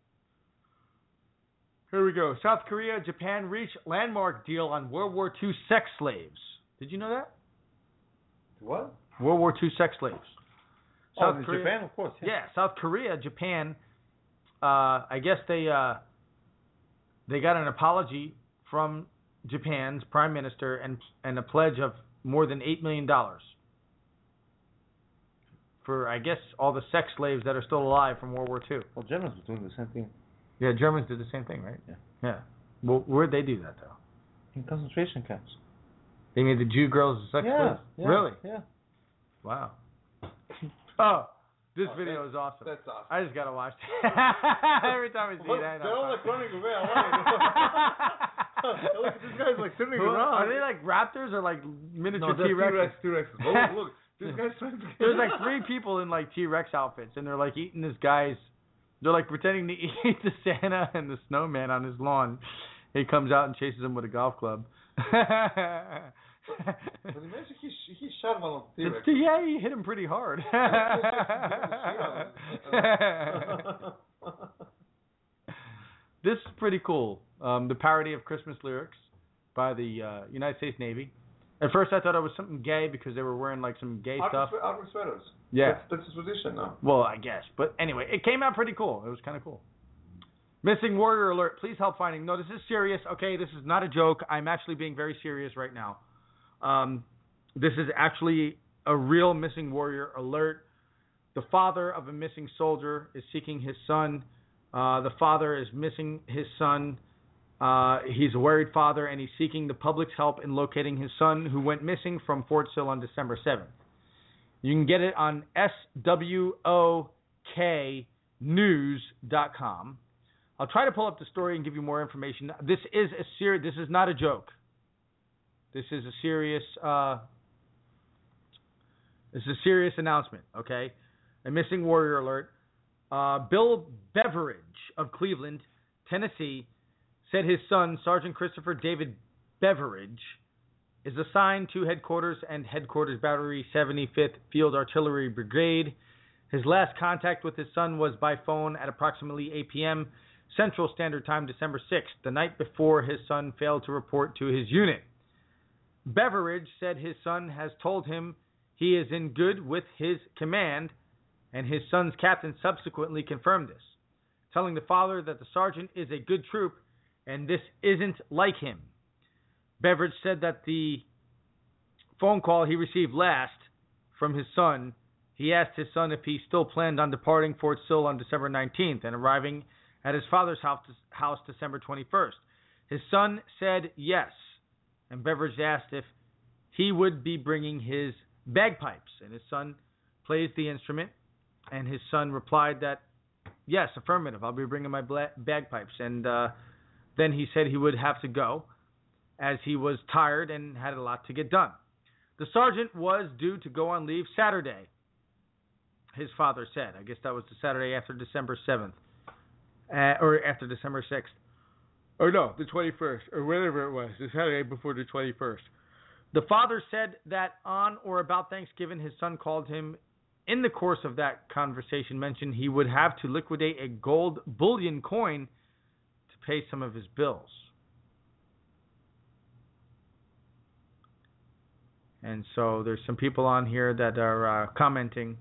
Here we go. South Korea, Japan reach landmark deal on World War II sex slaves. Did you know that? What? World War II sex slaves. South Korea, Japan, of course. Yeah, South Korea, Japan. I guess they got an apology from Japan's prime minister and a pledge of more than $8 million for, I guess, all the sex slaves that are still alive from World War II. Well, Germans were doing the same thing. Yeah, Germans did the same thing, right? Yeah. Well, where'd they do that, though? In concentration camps. They made the Jew girls sex slaves? Yeah. Really? Yeah. Wow. Oh, this video is awesome. That's awesome. I just got to watch it. Every time I see that. They're all like running away. Look, this guy's like turning around. Are they like raptors or like miniature T-Rex? T-Rex? Oh, look. This guy's trying to There's like 3 people in like T-Rex outfits, and they're like eating this guy's. They're like pretending to eat the Santa and the snowman on his lawn. He comes out and chases him with a golf club. But imagine he shot one of the T-Rex. Yeah, he hit him pretty hard. This is pretty cool. The parody of Christmas lyrics by the United States Navy. At first I thought it was something gay because they were wearing like some gay stuff. Army sweaters. Yeah. That's a tradition now. Well, I guess. But anyway, it came out pretty cool. It was kind of cool. Missing warrior alert. Please help finding. No, this is serious. Okay, this is not a joke. I'm actually being very serious right now. This is actually a real missing warrior alert. The father of a missing soldier is seeking his son. The father is missing his son. He's a worried father, and he's seeking the public's help in locating his son, who went missing from Fort Sill on December 7th. You can get it on SWOKnews.com. I'll try to pull up the story and give you more information. This is this is not a joke. This is a serious announcement, okay? A missing warrior alert. Bill Beveridge of Cleveland, Tennessee, said his son, Sergeant Christopher David Beveridge, is assigned to Headquarters and Headquarters Battery 75th Field Artillery Brigade. His last contact with his son was by phone at approximately 8 p.m. Central Standard Time, December 6th, the night before his son failed to report to his unit. Beveridge said his son has told him he is in good with his command, and his son's captain subsequently confirmed this, telling the father that the sergeant is a good troop and this isn't like him. Beveridge said that the phone call he received last from his son, He asked his son if he still planned on departing Fort Sill on December 19th and arriving at his father's house December 21st. His son said yes, and Beveridge asked if he would be bringing his bagpipes, and his son plays the instrument, and his son replied that, yes, affirmative, I'll be bringing my bagpipes, and then he said he would have to go, as he was tired and had a lot to get done. The sergeant was due to go on leave Saturday, his father said. I guess that was the Saturday after December 7th, or after December 6th. Or no, the 21st, or whatever it was, the Saturday before the 21st. The father said that on or about Thanksgiving, his son called him. In the course of that conversation, mentioned he would have to liquidate a gold bullion coin to pay some of his bills. And so there's some people on here that are commenting.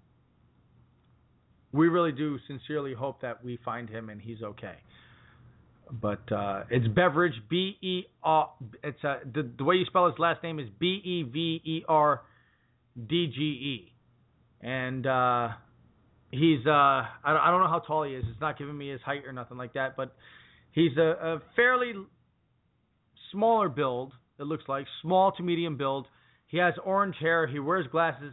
We really do sincerely hope that we find him and he's okay. But it's Beveridge, B-E-R. It's the way you spell his last name is B-E-V-E-R-D-G-E, and he's I don't know how tall he is. It's not giving me his height or nothing like that, but he's a fairly smaller build. It looks like small to medium build. He has orange hair. He wears glasses.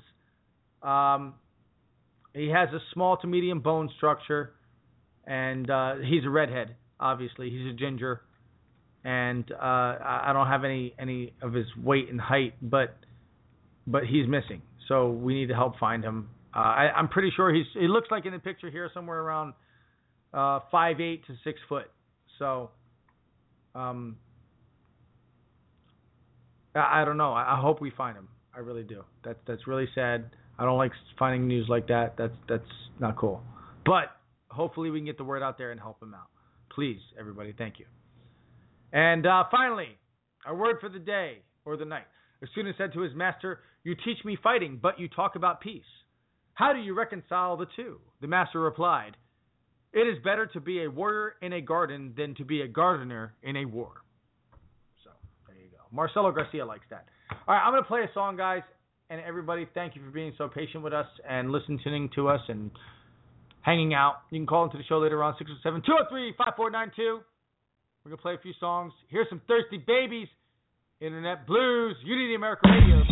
He has a small to medium bone structure, and he's a redhead. Obviously, he's a ginger, and I don't have any of his weight and height, but he's missing. So we need to help find him. I'm pretty sure he looks like in the picture here somewhere around 5'8" to 6 foot. So I don't know. I hope we find him. I really do. That's really sad. I don't like finding news like that. That's not cool. But hopefully we can get the word out there and help him out. Please, everybody, thank you. And finally, our word for the day or the night. A student said to his master, "You teach me fighting, but you talk about peace. How do you reconcile the two?" The master replied, "It is better to be a warrior in a garden than to be a gardener in a war." So, there you go. Marcelo Garcia likes that. All right, I'm going to play a song, guys. And everybody, thank you for being so patient with us and listening to us and hanging out. You can call into the show later on, 607-203-5492. We're going to play a few songs. Here's some Thirsty Babies, Internet Blues, Unity America Radio.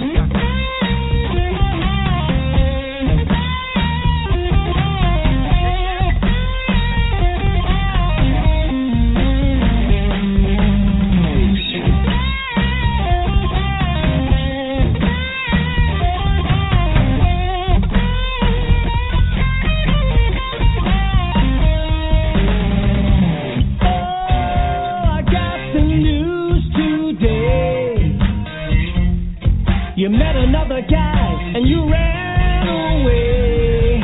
You met another guy and you ran away.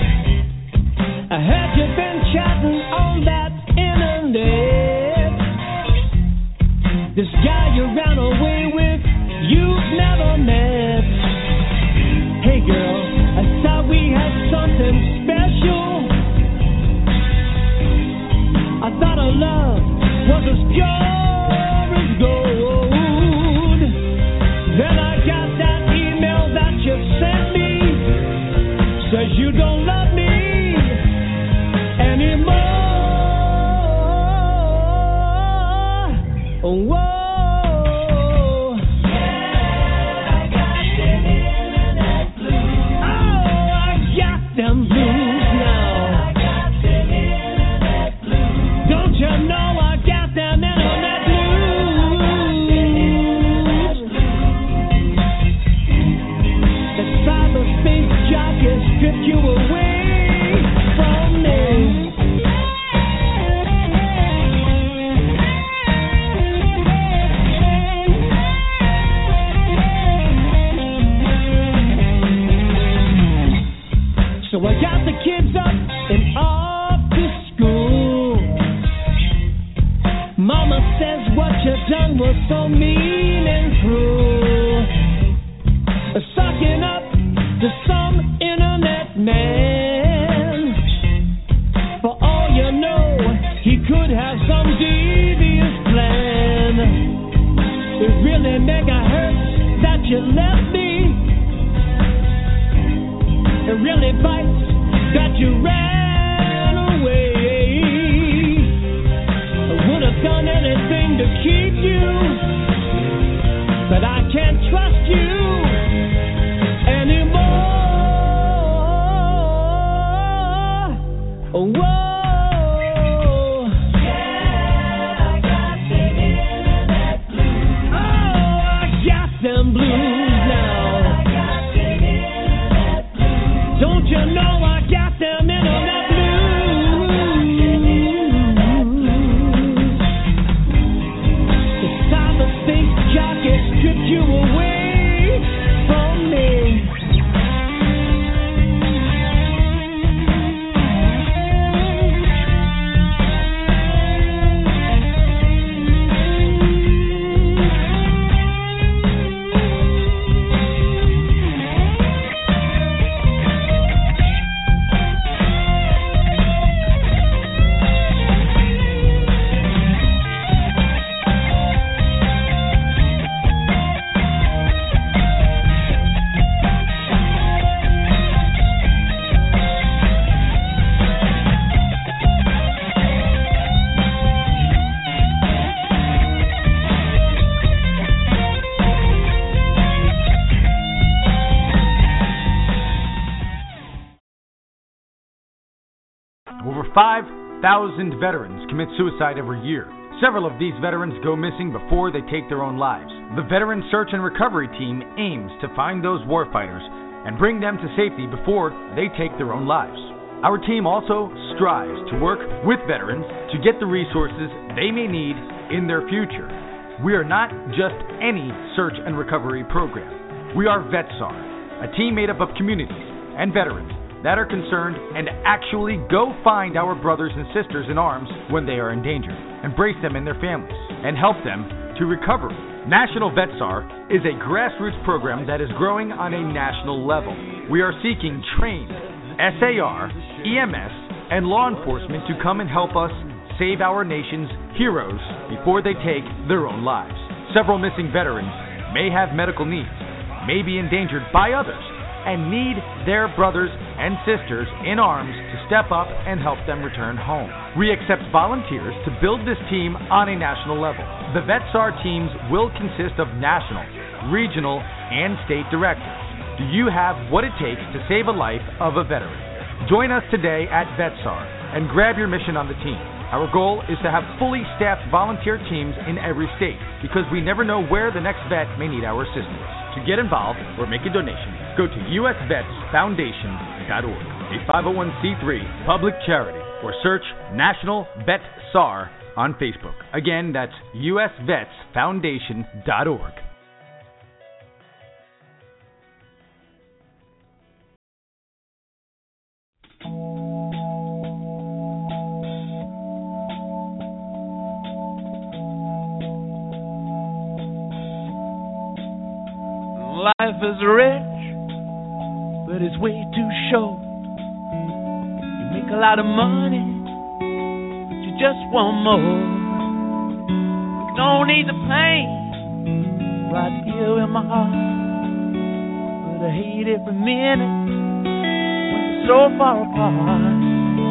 I heard you've been chatting on that internet. This guy you ran away with, you've never met. Hey girl, I thought we had something special. I thought our love was as pure as gold. Then I got that email that you sent me, says you don't love me anymore. Whoa. Yeah, I got them internet blues. Oh, I got them blues now. I got them internet blues. Don't you know I got them internet blues? Strip you away from me. So I got the kids up and off to school. Mama says what you done was so mean and cruel. Sucking up to some internet man. For all you know, he could have some devious plan. It really mega hurts that you left me. It really bites that you ran away. I would have done anything to keep you, but I can't trust you anymore. Whoa. Them blues now. Don't you know I got them in on that blues? It's time to think jockey stripped you away from me. Over 5,000 veterans commit suicide every year. Several of these veterans go missing before they take their own lives. The Veteran Search and Recovery Team aims to find those warfighters and bring them to safety before they take their own lives. Our team also strives to work with veterans to get the resources they may need in their future. We are not just any search and recovery program. We are VetSAR, a team made up of communities and veterans that are concerned and actually go find our brothers and sisters in arms when they are in danger, embrace them and their families, and help them to recover. National VetSAR is a grassroots program that is growing on a national level. We are seeking trained SAR, EMS, and law enforcement to come and help us save our nation's heroes before they take their own lives. Several missing veterans may have medical needs, may be endangered by others, and need their brothers and sisters in arms to step up and help them return home. We accept volunteers to build this team on a national level. The VetSAR teams will consist of national, regional, and state directors. Do you have what it takes to save a life of a veteran? Join us today at VetSAR and grab your mission on the team. Our goal is to have fully staffed volunteer teams in every state because we never know where the next vet may need our assistance. To get involved or make a donation, go to usvetsfoundation.org, a 501c3 public charity, or search National VetSAR on Facebook. Again, that's usvetsfoundation.org. Life is rich, but it's way too short. You make a lot of money, but you just want more. You don't need the pain right here in my heart, but I hate every minute when you're so far apart.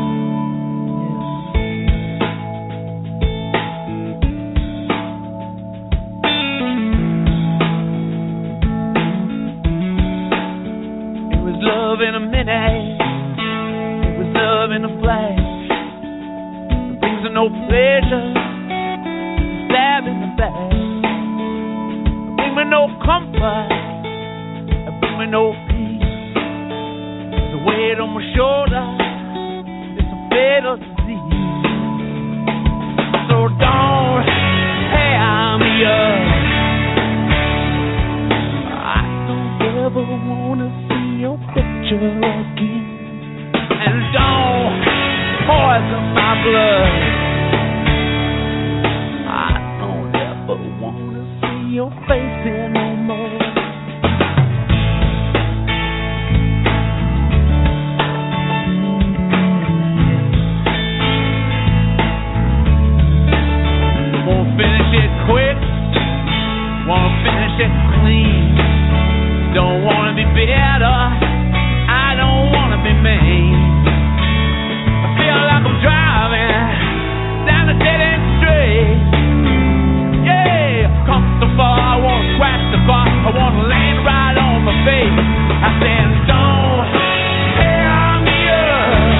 In a minute, it was love in a flash. It brings me no pleasure, stab in the back. It brings me no comfort, it brings me no peace. The weight on my shoulder, it's a fatal disease. So don't tear me up. I don't ever wanna see your picture again, and don't poison my blood. I don't ever wanna see your face here no more. Won't finish it quick, won't finish it clean. Don't wanna be better, I don't heading straight. Yeah, comfortable, I won't scratch the bar, I want to land right on my face. I said, don't tear me up.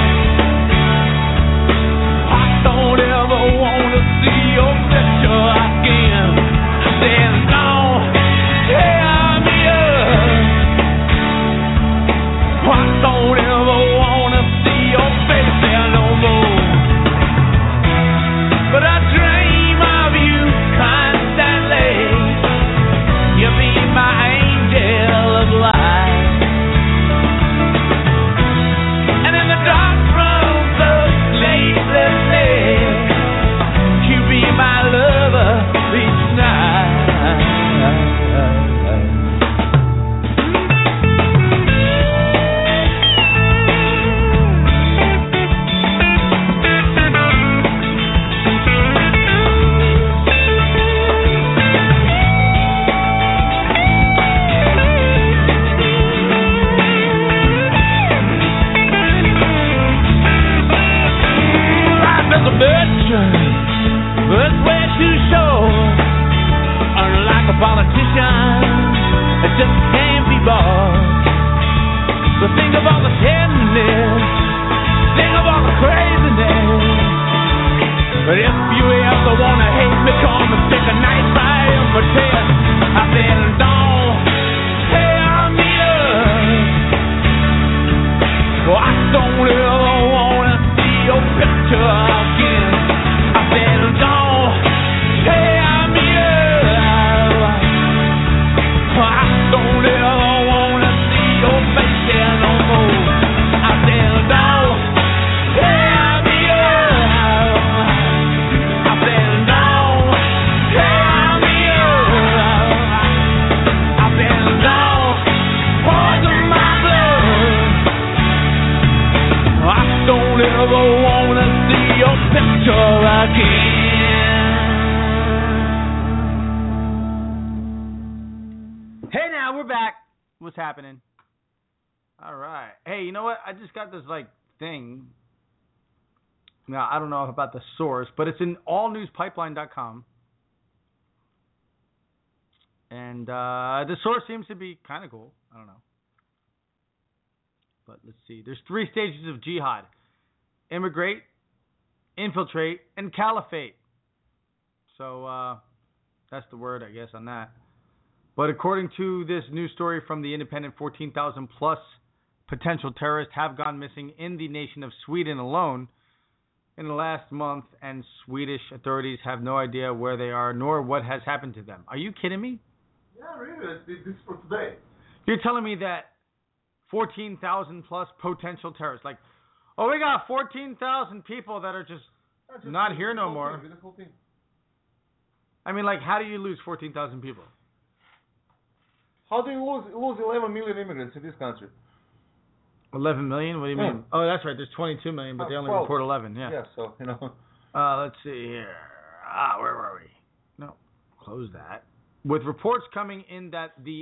I don't ever want to see your picture again. I said, don't tear me up. I don't ever want to see your face there no more. But I dream of you constantly. You be my angel of light. And in the dark rooms of sleepless nights, you be my lover each night. But way too short. Unlike a politician, it just can't be bought. But think of all the tenderness, think of all the craziness. But if you ever wanna hate me, come and stick a knife right in my chest. I said, don't tear me up. Well, I don't ever wanna see your picture again. I said, don't tear me up. I don't ever wanna see your face there no more. I said, don't tear me up. I said, don't tear me up. I said, don't poison my blood. I don't ever wanna see your picture again. Hey, now we're back. What's happening? All right. Hey, you know what? I just got this thing. Now I don't know about the source, but it's in allnewspipeline.com, and the source seems to be kind of cool. I don't know, but let's see. There's 3 stages of jihad: immigrate, infiltrate, and caliphate. So that's the word, I guess, on that. But according to this news story from The Independent, 14,000 plus potential terrorists have gone missing in the nation of Sweden alone in the last month, and Swedish authorities have no idea where they are nor what has happened to them. Are you kidding me? Yeah, really. This is for today. You're telling me that 14,000 plus potential terrorists, we got 14,000 people that are just not here no more. I mean, how do you lose 14,000 people? How do you lose 11 million immigrants in this country? 11 million? What do you mean? Oh, that's right. There's 22 million, but they only report 11. Yeah. Yeah, so, let's see here. Where were we? No, close that. With reports coming in that the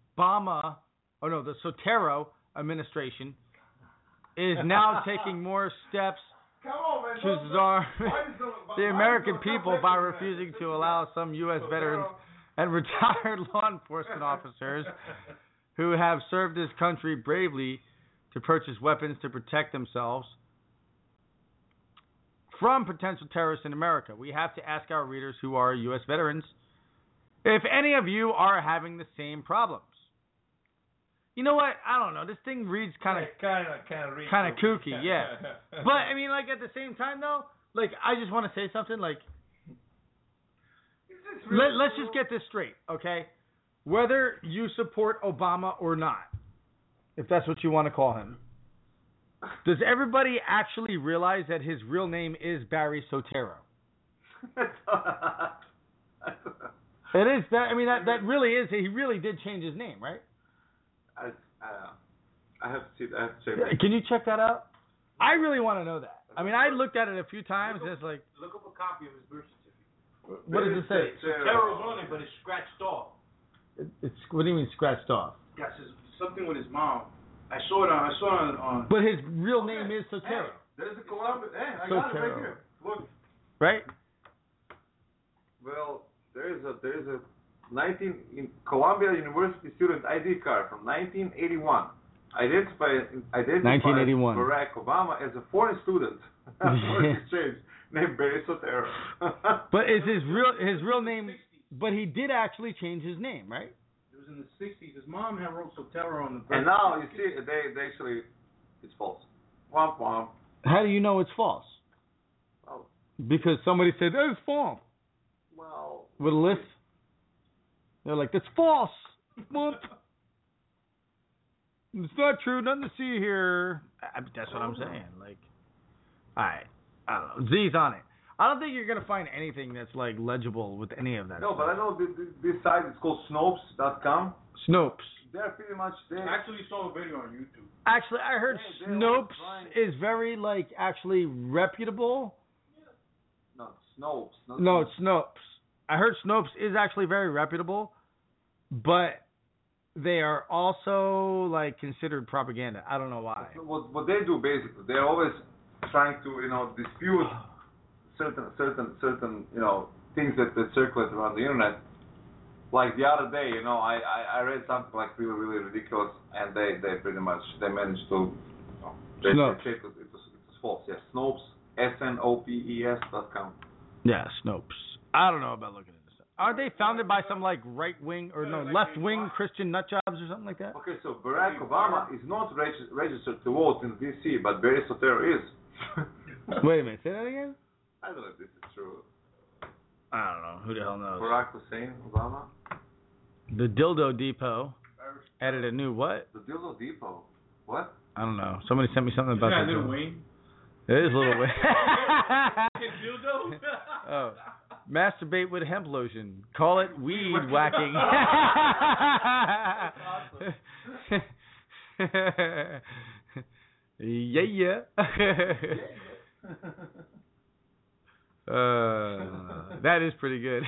Sotero administration is now taking more steps to czar the American people by refusing to allow some U.S. veterans and retired law enforcement officers who have served this country bravely to purchase weapons to protect themselves from potential terrorists in America. We have to ask our readers who are U.S. veterans if any of you are having the same problems. You know what? I don't know. This thing reads kind of kooky, yeah. But I mean, at the same time though, I just want to say something. Let's just get this straight, okay? Whether you support Obama or not, if that's what you want to call him, does everybody actually realize that his real name is Barry Soetoro? It is. That really is. He really did change his name, right? I have to check that. Can you check that out? I really want to know that. I looked at it a few times. It's look up a copy of his birth certificate. What does it say? Sotero's on it, but it's scratched off. What do you mean scratched off? Yes, it's something with his mom. I saw it on. But his real name is Sotero. There's a Columbus. I got it right here. Look. Right? Well, there is a in Columbia University student ID card from 1981. Identifies 1981. Barack Obama as a foreign student. Foreign exchange named Barry Soetoro. But is his real name? But he did actually change his name, right? It was in the 60s. His mom had wrote Soetoro on the birth And now you certificate. see, they actually, it's false. Womp womp. How do you know it's false? Oh, Because somebody said it's false well. with a lisp. They're like, it's false. Whoop. It's not true. Nothing to see here. That's what I'm saying. Like, all right. I don't know. Z's on it. I don't think you're gonna find anything that's like legible with any of that. No, stuff. but I know this site is called Snopes.com. Snopes. They're pretty much there. I actually saw a video on YouTube. Actually, I heard They're Snopes trying- is very like actually reputable. No, Snopes. not No, Snopes. it's Snopes. I heard Snopes is actually very reputable, but they are also like considered propaganda. I don't know why. What they do basically, they're always trying to dispute certain things that circulate around the internet. Like the other day, I read something like really really ridiculous, and they pretty much managed to they Snopes. check it was false. Yes, Snopes, SNOPES.com. Yeah, Snopes. I don't know about looking at this stuff. Aren't they founded by some like right wing or no left wing Christian nut jobs or something like that? Okay, so Barack Obama is not registered to vote in D.C., but Barry Soetoro is. Wait a minute, say that again? I don't know if this is true. I don't know. Who the hell knows? Barack Hussein Obama? The Dildo Depot added a new what? The Dildo Depot. What? I don't know. Somebody sent me something about Is that that. Lil Wayne? It is Little Wayne. Dildo? Oh. Masturbate with hemp lotion. Call it weed whacking. Yeah. That is pretty good.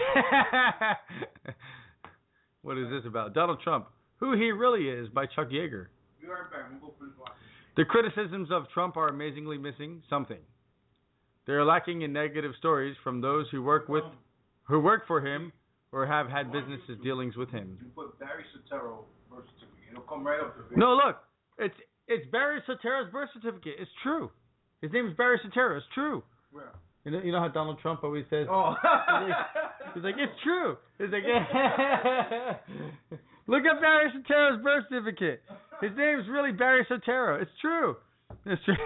What is this about? Donald Trump, Who He Really Is by Chuck Yeager. Be right back. We'll go finish watching. The criticisms of Trump are amazingly missing something. They are lacking in negative stories from those who work for him or have had businesses dealings with him. You put Barry Soetoro birth certificate. It'll come right up the video. No, look, it's Barry Soetoro's birth certificate. It's true. His name is Barry Soetoro. It's true. Where? You know how Donald Trump always says? Oh. He's like, it's true. He's like, look up Barry Soetoro's birth certificate. His name's really Barry Soetoro. It's true. It's true.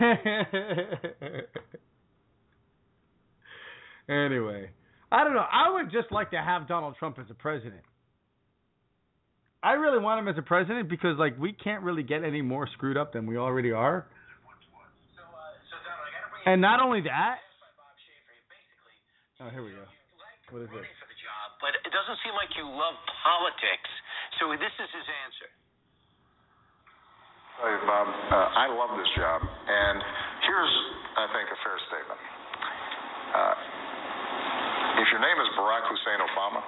Anyway, I don't know. I would just like to have Donald Trump as a president. I really want him as a president because, like, we can't really get any more screwed up than we already are. And not only that. Oh, here we go. What is this? For the job, but it doesn't seem like you love politics. So this is his answer. Hey, Bob, I love this job, and here's, I think, a fair statement. If your name is Barack Hussein Obama,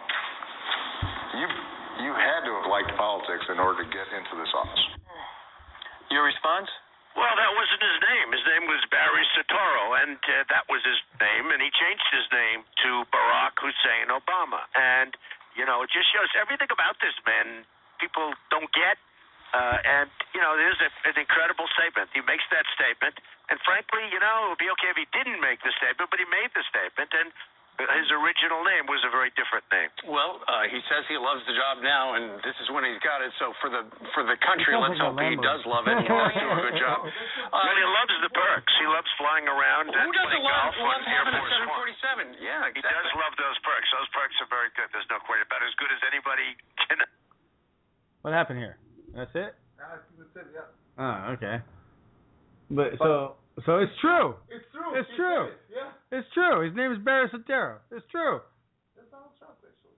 you had to have liked politics in order to get into this office. Your response? Well, that wasn't his name. His name was Barry Soetoro, and that was his name, and he changed his name to Barack Hussein Obama. And, it just shows everything about this man people don't get. And, there's an incredible statement. He makes that statement, and frankly, it would be okay if he didn't make the statement, but he made the statement, and his original name was a very different name. Well, he says he loves the job now, and this is when he's got it. So for the country, let's hope he does love it and does do a good job. Well, he loves the perks. He loves flying around and playing golf on Air Force One. Yeah, exactly. He does love those perks. Those perks are very good. There's no question about it. As good as anybody can. What happened here? That's it? That's it, yeah. Oh, okay. But so it's true. It's true. It's true. Yeah. It's true. His name is Barry Soetoro. It's true. That's Donald Trump, actually.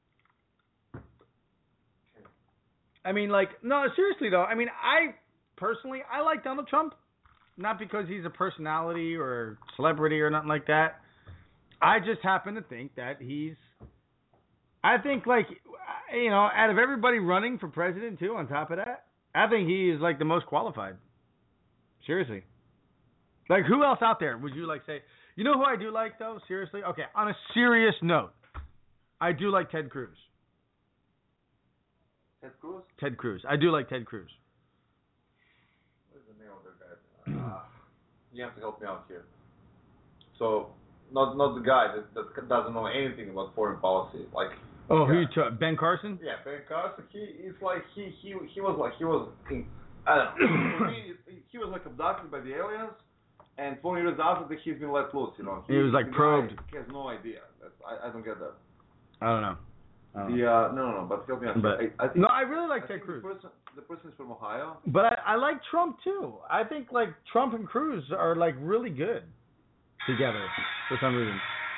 I mean, no, seriously though. I mean, I like Donald Trump, not because he's a personality or celebrity or nothing like that. I just happen to think that out of everybody running for president too, on top of that, I think he is like the most qualified. Seriously. Like, who else out there would you like say? You know who I do like though? Seriously? Okay, on a serious note. I do like Ted Cruz. Ted Cruz? Ted Cruz. I do like Ted Cruz. What is the name of the guy? You have to help me out here. So, not the guy that doesn't know anything about foreign policy. Like. Oh, who you Ben Carson? Yeah, Ben Carson. He was I don't know. he was like abducted by the aliens, and 20 years after that he's been let loose. You know. He was like probed. He has no idea. I don't get that. I don't know. No, but help me out. But, I think, I really like Ted Cruz. The person is from Ohio. But I like Trump too. I think like Trump and Cruz are like really good together for some reason.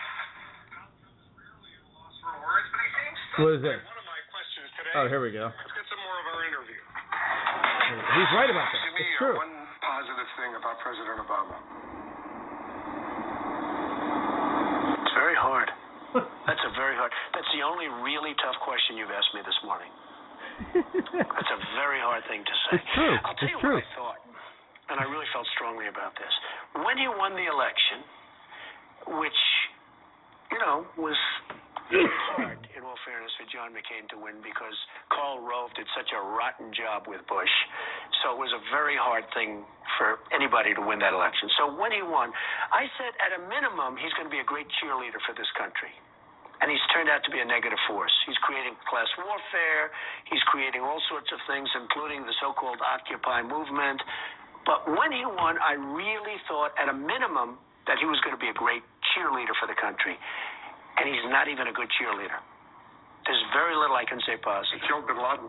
What is this? One of my questions today. Oh, here we go. Let's get some more of our interview. He's right about that. Give me It's true. one positive thing about President Obama. It's very hard. That's the only really tough question you've asked me this morning. That's a very hard thing to say. It's true. I'll tell you what I thought, and I really felt strongly about this. When he won the election, which, was hard, in all fairness, for John McCain to win because Karl Rove did such a rotten job with Bush. So it was a very hard thing for anybody to win that election. So when he won, I said at a minimum he's going to be a great cheerleader for this country. And he's turned out to be a negative force. He's creating class warfare. He's creating all sorts of things, including the so-called Occupy movement. But when he won, I really thought at a minimum that he was going to be a great cheerleader for the country. And he's not even a good cheerleader. There's very little I can say positive. He killed bin Laden.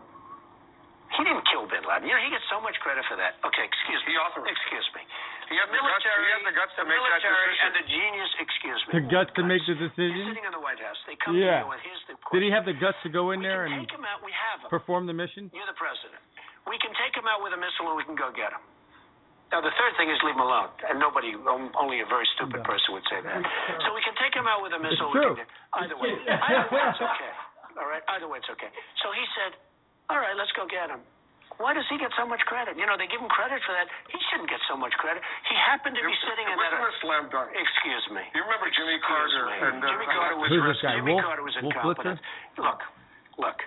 He didn't kill bin Laden. He gets so much credit for that. Okay, excuse me. He authorized. Excuse me. He had the guts to make that decision. And the genius, excuse me. The guts to make the He's decision? sitting in the White House. They come to you, and here's the question. Did he have the guts to go in there We and can take him out. We have him. perform the mission? You're the president. We can take him out with a missile, and we can go get him. Now, the third thing is leave him alone. And only a very stupid person would say that. So we can take him out with a missile. It's true. Either way, it's okay. All right? Either way, it's okay. So he said, all right, let's go get him. Why does he get so much credit? They give him credit for that. He shouldn't get so much credit. He happened to be sitting in that. It wasn't a slam dunk. Excuse me. You remember Jimmy Carter and Jimmy Carter was Who's this guy? Jimmy Wolf? Carter was Wolf incompetent. Blitzer? Look.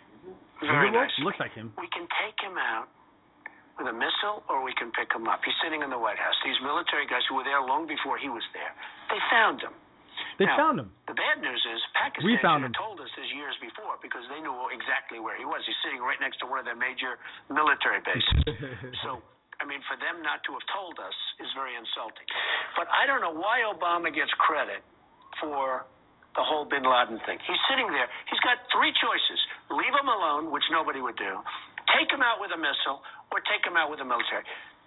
Very nice. Looks like him. We can take him out with a missile, or we can pick him up. He's sitting in the White House. These military guys who were there long before he was there, they found him. They found him. The bad news is Pakistan We found him. told us this years before because they knew exactly where he was. He's sitting right next to one of their major military bases. So, for them not to have told us is very insulting. But I don't know why Obama gets credit for the whole bin Laden thing. He's sitting there. He's got three choices. Leave him alone, which nobody would do. Take him out with a missile, or take him out with the military.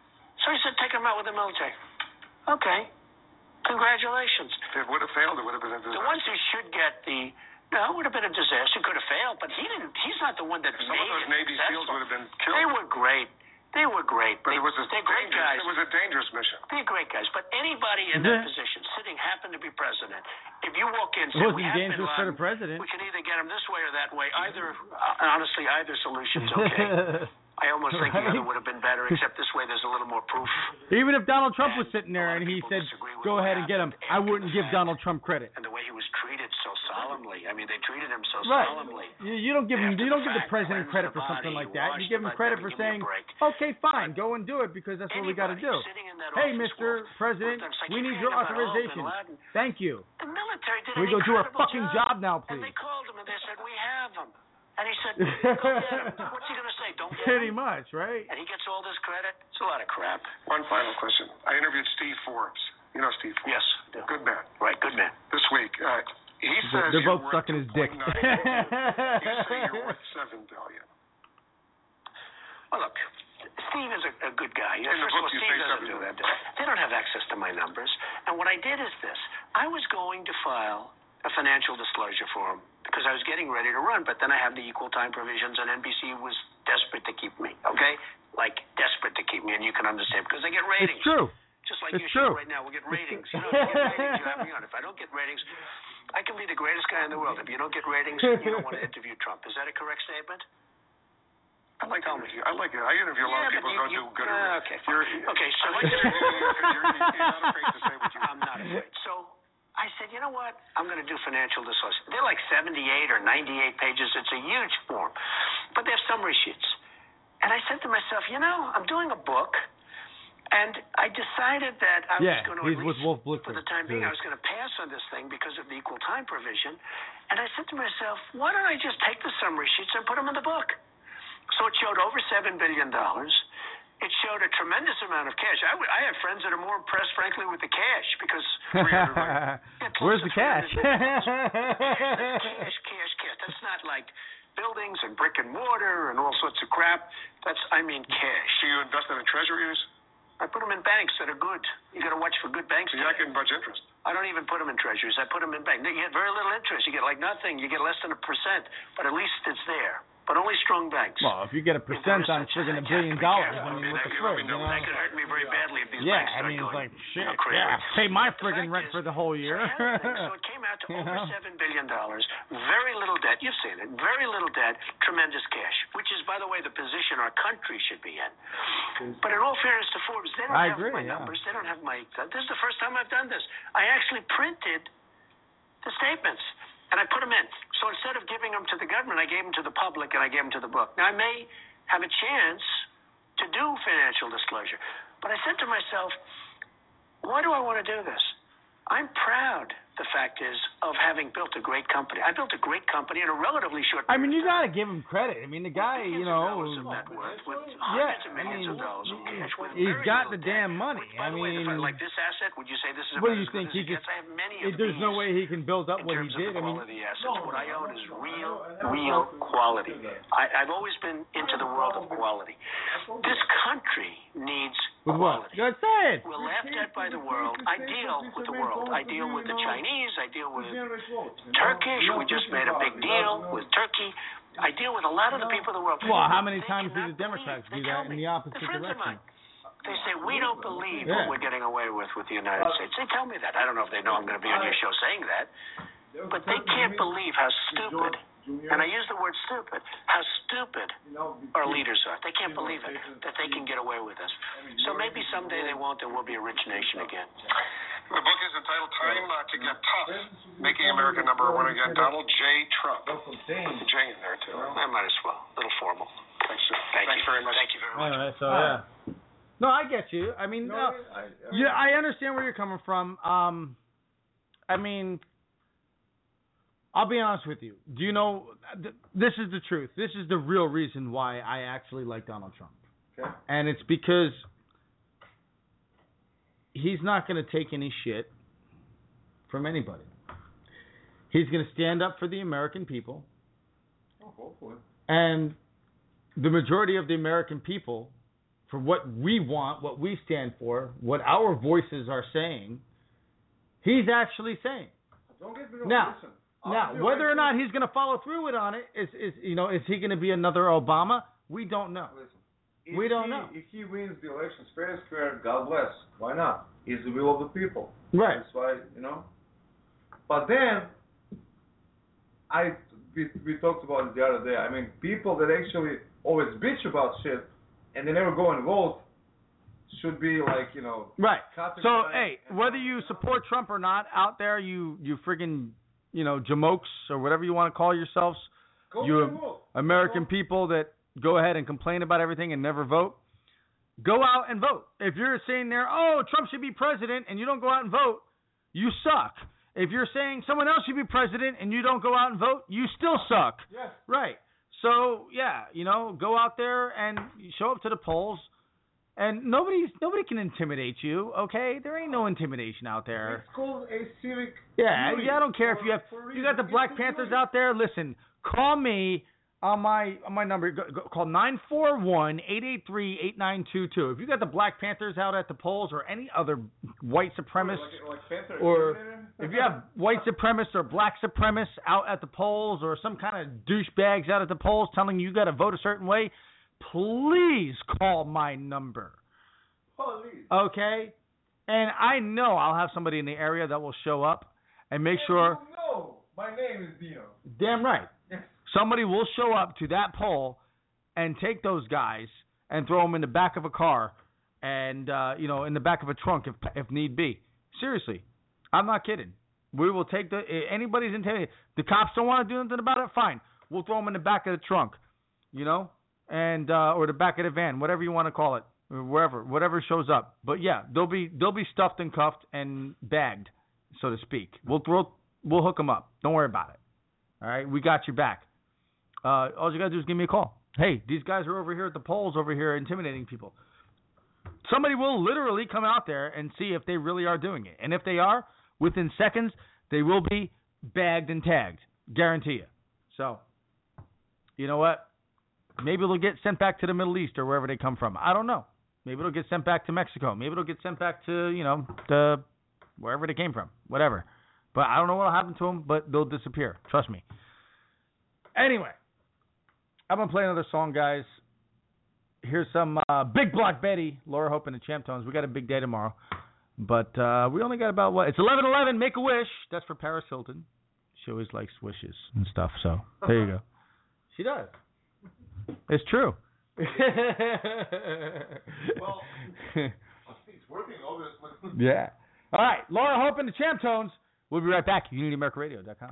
So he said, take him out with the military. Okay. Congratulations. If it would have failed, it would have been a disaster. The ones who should get it would have been a disaster. Could have failed, but he didn't. He's not the one that Some of those Navy SEALs would have been killed. They were great. But they're great guys. It was a dangerous mission. They're great guys. But anybody in that position, happened to be president, if you walk in and say, we have bin dangerous for the Laden, president. we can either get him this way or that way. Honestly, either solution's okay. I almost think the other would have been better, except this way there's a little more proof. Even if Donald Trump was sitting there and he said, go ahead and get him, I wouldn't give Donald Trump credit. And the way he was treated so solemnly. They treated him so right. solemnly. You don't give the president credit for something like that. You give him credit for saying, okay, fine, go and do it because that's what we got to do. Hey, Mr. President, we need your authorization. Thank you. The military did we go do our fucking job now, please. And they called him and they said, we have him. And he said, go get him. What's he going to say? Don't get Pretty him? much, right? And he gets all this credit? It's a lot of crap. One final question. I interviewed Steve Forbes. You know Steve Forbes? Yes. Good man. Right, good man. This week. He says they're both you're worth sucking his 2.9 dick. billion. You say you're worth $7 billion. Well, look, Steve is a good guy. In the First of book all, you Steve say doesn't do that. They don't have access to my numbers. And what I did is this. I was going to file a financial disclosure form because I was getting ready to run, but then I have the equal time provisions, and NBC was desperate to keep me, okay? Like, desperate to keep me, and you can understand, because they get ratings. It's true. Just like it's you true. should right now. We'll get ratings. If you get ratings, you have me on. If I don't get ratings, I can be the greatest guy in the world. If you don't get ratings, you don't want to interview Trump. Is that a correct statement? I like it. I interview a lot of people who don't do good interviews. Okay, fine. Okay, so you're not afraid to say what you I'm not afraid. So I said, you know what? I'm going to do financial disclosure. They're like 78 or 98 pages. It's a huge form. But they have summary sheets. And I said to myself, you know, I'm doing a book. And I decided that I was going to, he's with Wolf Blitzer, for the time being, I was going to pass on this thing because of the equal time provision. And I said to myself, why don't I just take the summary sheets and put them in the book? So it showed over $7 billion. It showed a tremendous amount of cash. I have friends that are more impressed, frankly, with the cash because where's the cash? Cash. That's not like buildings and brick and mortar and all sorts of crap. Cash. So you invest in treasuries? I put them in banks that are good. You got to watch for good banks. So you're not getting much interest? I don't even put them in treasuries. I put them in banks. You get very little interest. You get like nothing. You get less than 1%, but at least it's there. But only strong banks. Well, if you get 1% on friggin' $1 billion, I mean, what the frig, you know? That could hurt me very badly if these Yeah, banks I mean, it's start like, shit, crazy. pay my friggin' rent for the whole year. So it came out to over $7 billion, very little debt. You've seen it. Very little debt, tremendous cash, which is, by the way, the position our country should be in. But in all fairness to Forbes, they don't have my numbers. They don't have my... This is the first time I've done this. I actually printed the statements. And I put them in. So instead of giving them to the government, I gave them to the public and I gave them to the book. Now, I may have a chance to do financial disclosure. But I said to myself, why do I want to do this? I'm proud, the fact is, of having built a great company. I built a great company in a relatively short period. I mean, you got to give him credit. I mean, the guy, you know... He's got the damn money. I mean... Like this asset, would you say this is... What do you think? He gets, I have many of there's no way he can build up what he did. I mean, what I own is real quality. I've always been into the world of quality. This country needs quality. Good say it. We're laughed at by the world. I deal with the world. I deal with the Chinese. I deal with Turkish. We just made a big deal with Turkey. I deal with a lot of the people of the world. Well, how many times do the Democrats do that in the opposite direction? They say, we don't believe what we're getting away with the United States. They tell me that. I don't know if they know I'm going to be on your show saying that. But they can't believe how stupid, and I use the word stupid, how stupid our leaders are. They can't believe it, that they can get away with this. So maybe someday they won't, and we'll be a rich nation again. The book is entitled Time to Get Tough, Making America #1 Again. Donald J. Trump. J in there, too. I might as well. A little formal. Thanks very much. Thank you very much. All right, so, no, I get you. I mean, I understand where you're coming from. I mean, I'll be honest with you. Do you know, this is the truth. This is the real reason why I actually like Donald Trump. Okay. And it's because he's not going to take any shit from anybody. He's going to stand up for the American people. Oh, hopefully. And the majority of the American people, for what we want, what we stand for, what our voices are saying, he's actually saying. Don't get me wrong. Now, listen. Whether or not he's going to follow through with on it is he going to be another Obama? We don't know. Listen, we don't know. If he wins the elections fair and square, God bless. Why not? It's the will of the people. Right. That's why, But then, we talked about it the other day. I mean, people that actually always bitch about shit and they never go and vote should be like, Right. So, hey, whether you support Trump or not, out there, you friggin', jamokes or whatever you want to call yourselves, American people that go ahead and complain about everything and never vote, go out and vote. If you're saying there, oh, Trump should be president, and you don't go out and vote, you suck. If you're saying someone else should be president and you don't go out and vote, you still suck. Yes. Right. So, yeah, go out there and show up to the polls. And nobody can intimidate you, okay? There ain't no intimidation out there. It's called a civic duty. I don't care if you got the Black Panthers out there. Listen, call me on my number. Call 941-883-8922. If you got the Black Panthers out at the polls or any other white supremacists, or if you have white supremacists or black supremacists out at the polls, or some kind of douchebags out at the polls telling you got to vote a certain way, please call my number. Please. Okay? And I know I'll have somebody in the area that will show up and make sure. No, my name is Dino. Damn right. Yes. Somebody will show up to that poll and take those guys and throw them in the back of a car and, in the back of a trunk if need be. Seriously. I'm not kidding. We will take anybody's intimidated. The cops don't want to do nothing about it. Fine, we'll throw them in the back of the trunk, and or the back of the van, whatever you want to call it, or whatever shows up. But yeah, they'll be stuffed and cuffed and bagged, so to speak. We'll hook them up. Don't worry about it. All right, we got your back. All you gotta do is give me a call. Hey, these guys are over here at the polls over here intimidating people. Somebody will literally come out there and see if they really are doing it. And if they are, within seconds, they will be bagged and tagged. Guarantee you. So, you know what? Maybe they'll get sent back to the Middle East or wherever they come from. I don't know. Maybe it'll get sent back to Mexico. Maybe it'll get sent back to, wherever they came from. Whatever. But I don't know what will happen to them, but they'll disappear. Trust me. Anyway, I'm going to play another song, guys. Here's some Big Block Betty, Laura Hope and the Champ Tones. We got a big day tomorrow. But we only got about, It's 11:11, Make a Wish. That's for Paris Hilton. She always likes wishes and stuff, so there you go. She does. It's true. Well, it's working, obviously. Yeah. All right, Laura Hope and the Champ Tones. We'll be right back. UnityAmericaRadio.com.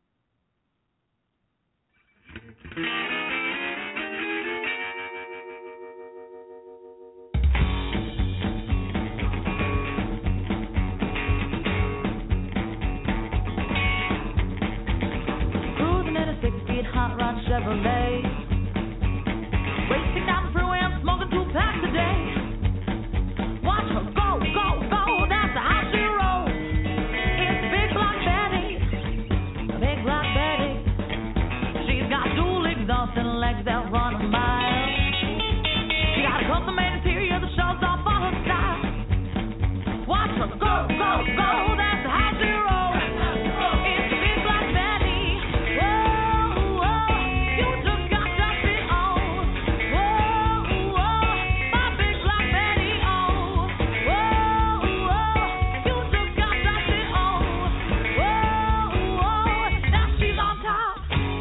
Cruising in a 6-speed hot rod Chevrolet, racing down the freeway, I'm smoking 2 packs a day. Watch her go, go, go, that's how she rolls. It's Big Block Betty, Big Block Betty. She's got dual exhaust and legs that run a mile. She got a custom-made interior that shows off all her style. Watch her go, go, go, that's how she rolls. It's the Big Block Betty. Whoa, whoa, you just got dusted on. Whoa, whoa, my Big Block Betty. Oh, whoa, whoa, you just got dusted on. Whoa, whoa, now she's on top.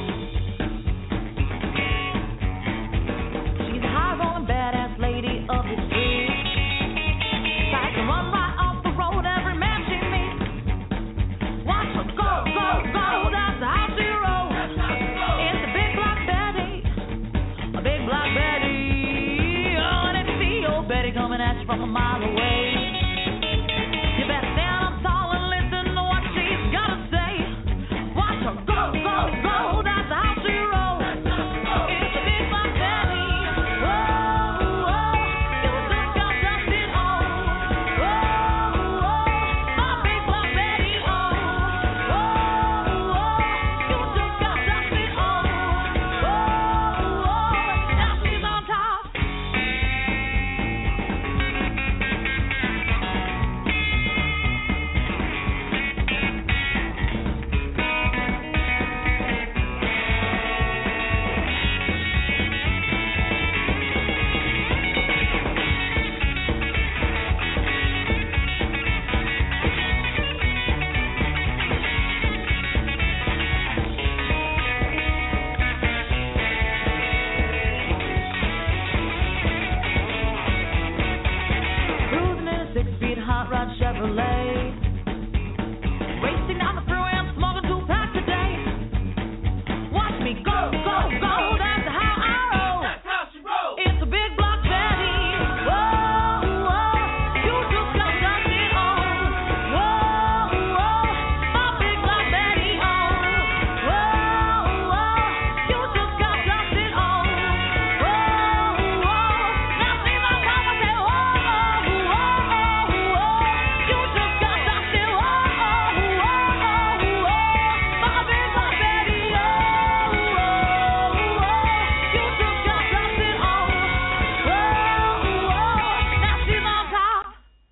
She's a high-rolling badass lady of the street. Tries to run right off the road every man she meets. Watch her go, go, go, that's how she rolls. It's a Big Block Betty, a Big Block Betty. Oh, and if you see old Betty coming at you from a mile away, you better stand up tall and listen to what she's got to say. Watch her go, go, go, that's how she rolls. It's a Big Block Betty. Whoa, whoa, you just got dusted on. Whoa, whoa, my Big Block Betty. Oh, whoa, whoa, you just got dusted on. Whoa, whoa, now she's on top. Cruising in a 6-speed hot rod Chevrolet, racing down the freeway, I'm smoking 2 packs a day. Watch me go, go, go, that's how I roll. That's how she rolls. It's a Big Block Betty. Whoa, whoa, you just got dusted on. Whoa, whoa, my Big Block Betty. Oh, whoa, whoa, you just got dusted on. Whoa, whoa, now see my mama say, whoa, whoa, whoa, you just got dusted. Whoa, whoa, whoa, my Big Block Betty. Oh, whoa, you just got dusted on. Whoa, now she's on top.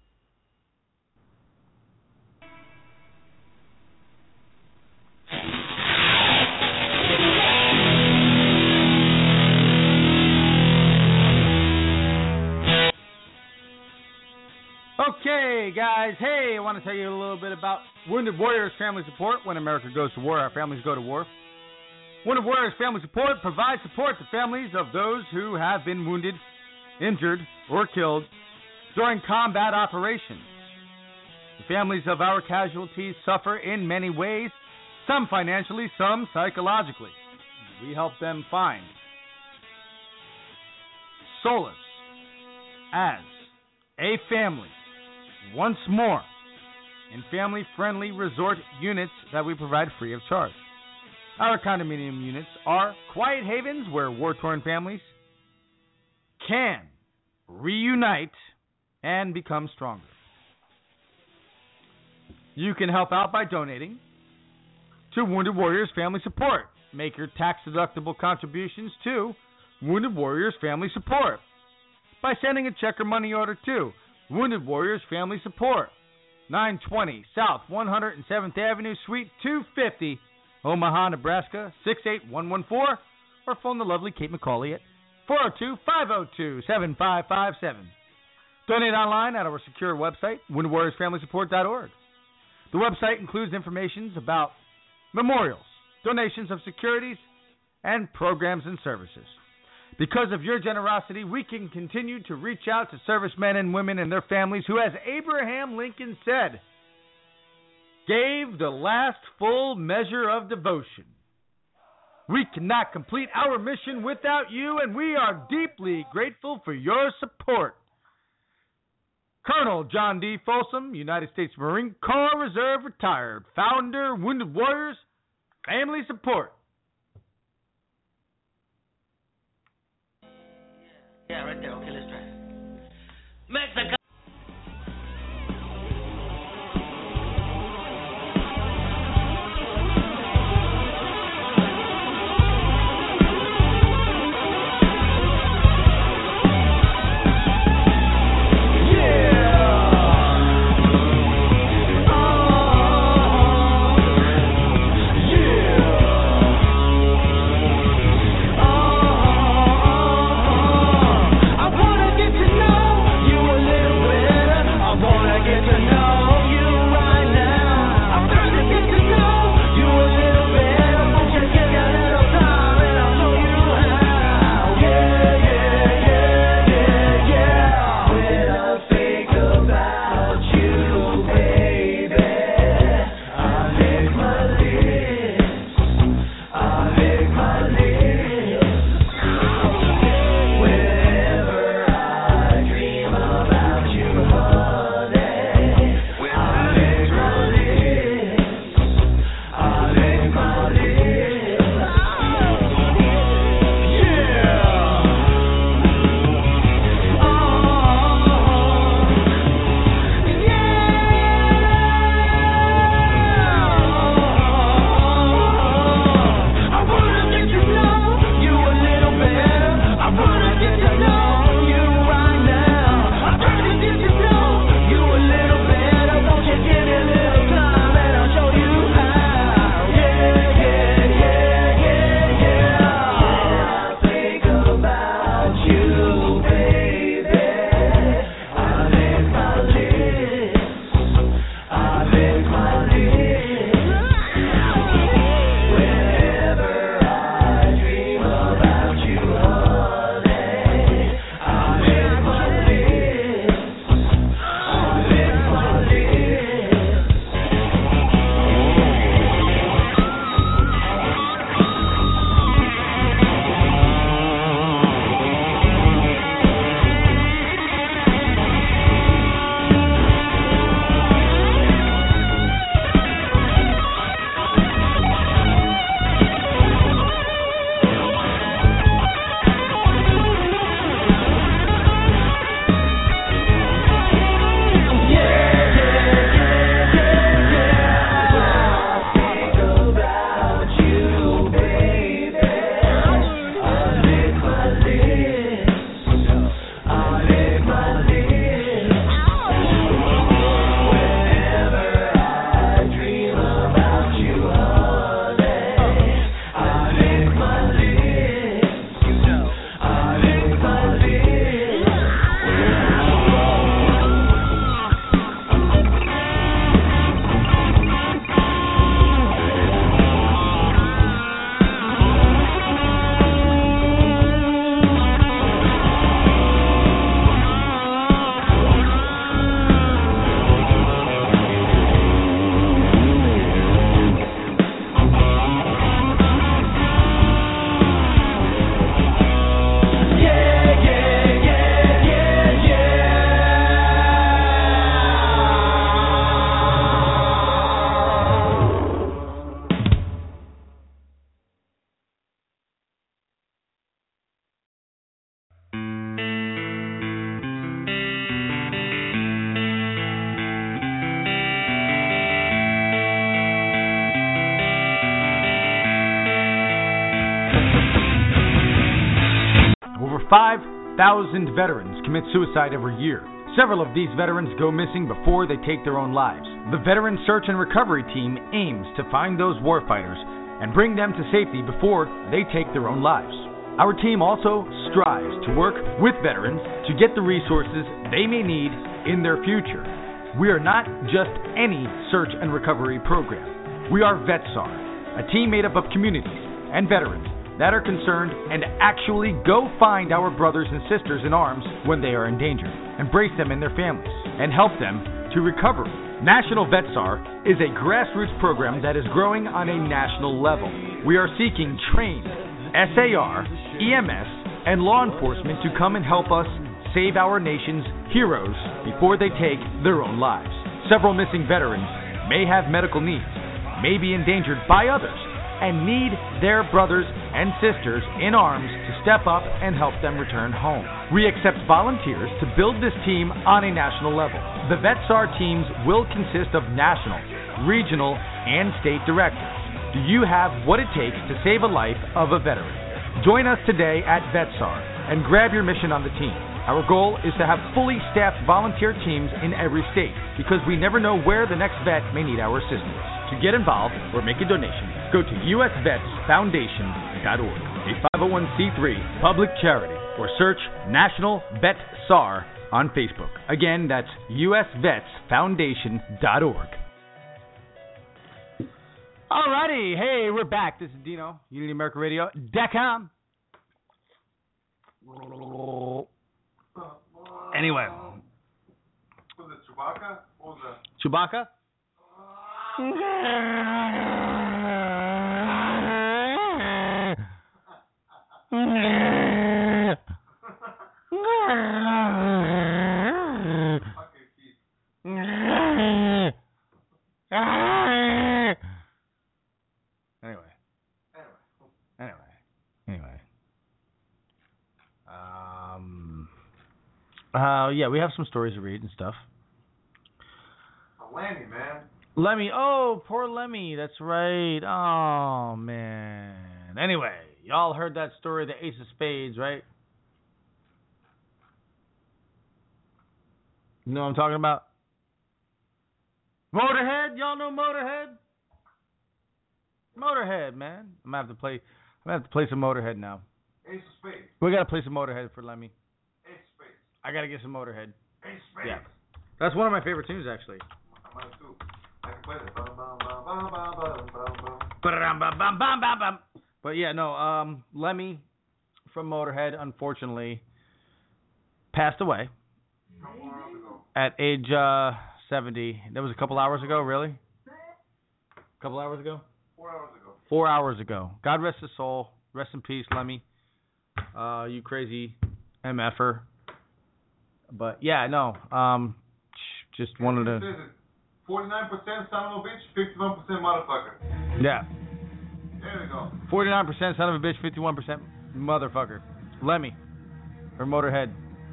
Okay, guys. Hey, I want to tell you a little bit about Wounded Warriors Family Support. When America goes to war, our families go to war. Wounded Warriors Family Support provides support to families of those who have been wounded, injured, or killed during combat operations. The families of our casualties suffer in many ways, some financially, some psychologically. We help them find solace as a family once more in family-friendly resort units that we provide free of charge. Our condominium units are quiet havens where war-torn families can reunite and become stronger. You can help out by donating to Wounded Warriors Family Support. Make your tax-deductible contributions to Wounded Warriors Family Support by sending a check or money order to Wounded Warriors Family Support, 920 South 107th Avenue, Suite 250, Omaha, Nebraska, 68114, or phone the lovely Kate McCauley at 402-502-7557. Donate online at our secure website, WoundedWarriorsFamilySupport.org. The website includes information about memorials, donations of securities, and programs and services. Because of your generosity, we can continue to reach out to servicemen and women and their families who, as Abraham Lincoln said, gave the last full measure of devotion. We cannot complete our mission without you, and we are deeply grateful for your support. Colonel John D. Folsom, United States Marine Corps Reserve retired, founder, Wounded Warriors Family Support. Yeah, right there. Okay, let's try it. Mexico. I wanna get to know you a little 5,000 veterans commit suicide every year. Several of these veterans go missing before they take their own lives. The Veteran Search and Recovery Team aims to find those warfighters and bring them to safety before they take their own lives. Our team also strives to work with veterans to get the resources they may need in their future. We are not just any search and recovery program. We are VetSAR, a team made up of communities and veterans that are concerned and actually go find our brothers and sisters in arms when they are in danger, embrace them and their families, and help them to recover. National VetSAR is a grassroots program that is growing on a national level. We are seeking trained SAR, EMS, and law enforcement to come and help us save our nation's heroes before they take their own lives. Several missing veterans may have medical needs, may be endangered by others, and need their brothers and sisters in arms to step up and help them return home. We accept volunteers to build this team on a national level. The VetSAR teams will consist of national, regional, and state directors. Do you have what it takes to save a life of a veteran? Join us today at VetSAR and grab your mission on the team. Our goal is to have fully staffed volunteer teams in every state because we never know where the next vet may need our assistance. To get involved or make a donation, go to usvetsfoundation.org, a 501c3 public charity, or search National Vet SAR on Facebook. Again, that's usvetsfoundation.org. Alrighty, hey, we're back. This is Dino, UnityAmericaRadio.com. Anyway. Was it Chewbacca? What was that? Chewbacca? Yeah, we have some stories to read and stuff. Lemmy, man. Lemmy, oh, poor Lemmy, that's right. Oh, man. Anyway, y'all heard that story of the Ace of Spades, right? You know what I'm talking about? Motorhead, y'all know Motorhead? Motorhead, man. I'm gonna have to play some Motorhead now. Ace of Spades. We gotta play some Motorhead for Lemmy. Ace of Spades. I gotta get some Motorhead. Ace of Spades. Yeah. That's one of my favorite tunes, actually. Mine too. I can play it. Bum, bum, bum, bum, bum, bum, bum. But yeah, no, Lemmy from Motorhead, unfortunately, passed away at age 70. That was a couple hours ago, really? A couple hours ago? 4 hours ago. 4 hours ago. God rest his soul. Rest in peace, Lemmy. You crazy MFer. But yeah, no. Just wanted to. 49% son of a bitch, 51% motherfucker. Yeah. There we go. 49% son of a bitch, 51% motherfucker. Lemmy. Or Motorhead.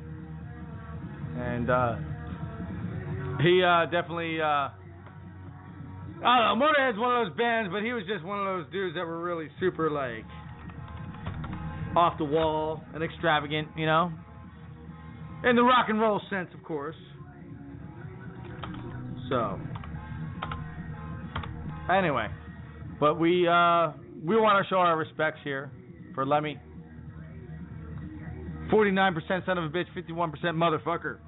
And he definitely. I don't know. Motorhead's one of those bands, but he was just one of those dudes that were really super, like, off the wall and extravagant, you know? In the rock and roll sense, of course. So, anyway, but we want to show our respects here for Lemmy. 49% son of a bitch, 51% motherfucker.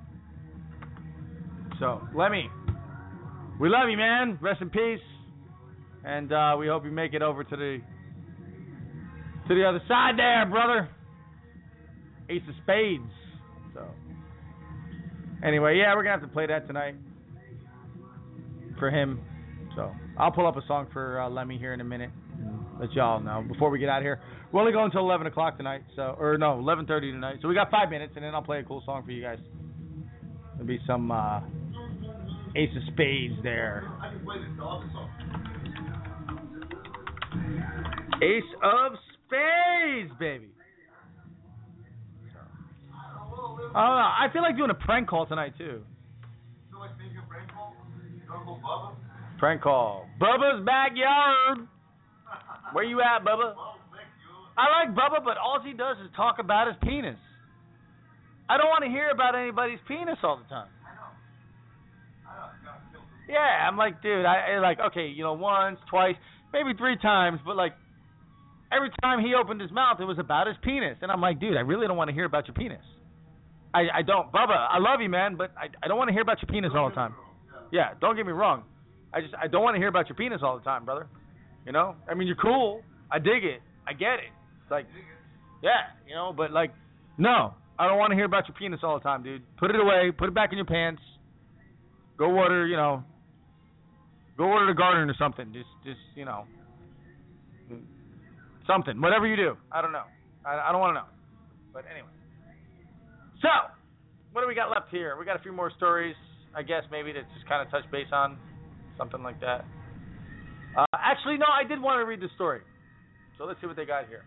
So, Lemmy, we love you, man. Rest in peace, and we hope you make it over to the other side there, brother. Ace of Spades. So, anyway, yeah, we're gonna have to play that tonight for him. So I'll pull up a song for Lemmy here in a minute and let y'all know before we get out of here. We're only going until 11 o'clock tonight, 11:30 tonight. So we got 5 minutes, and then I'll play a cool song for you guys. There'll be some Ace of Spades there. I can play this awesome song. Ace of Spades, baby. I feel like doing a prank call tonight too. So like thinking of prank call? Uncle Bubba? Prank call. Bubba's backyard. Where you at, Bubba? I like Bubba, but all he does is talk about his penis. I don't want to hear about anybody's penis all the time. Yeah, I'm like, dude, okay, once, twice, maybe 3 times, but like every time he opened his mouth, it was about his penis, and I'm like, dude, I really don't want to hear about your penis. I don't, Bubba, I love you, man, but I don't want to hear about your penis all the time. Yeah, don't get me wrong. I don't want to hear about your penis all the time, brother. I mean, you're cool. I dig it. I get it. It's like, yeah, but like, no, I don't want to hear about your penis all the time, dude. Put it away. Put it back in your pants. Go water, go order the garden or something. Just something. Whatever you do. I don't know. I don't want to know. But anyway. So, what do we got left here? We got a few more stories, I guess, maybe to just kind of touch base on. Something like that. Actually, no, I did want to read the story. So let's see what they got here.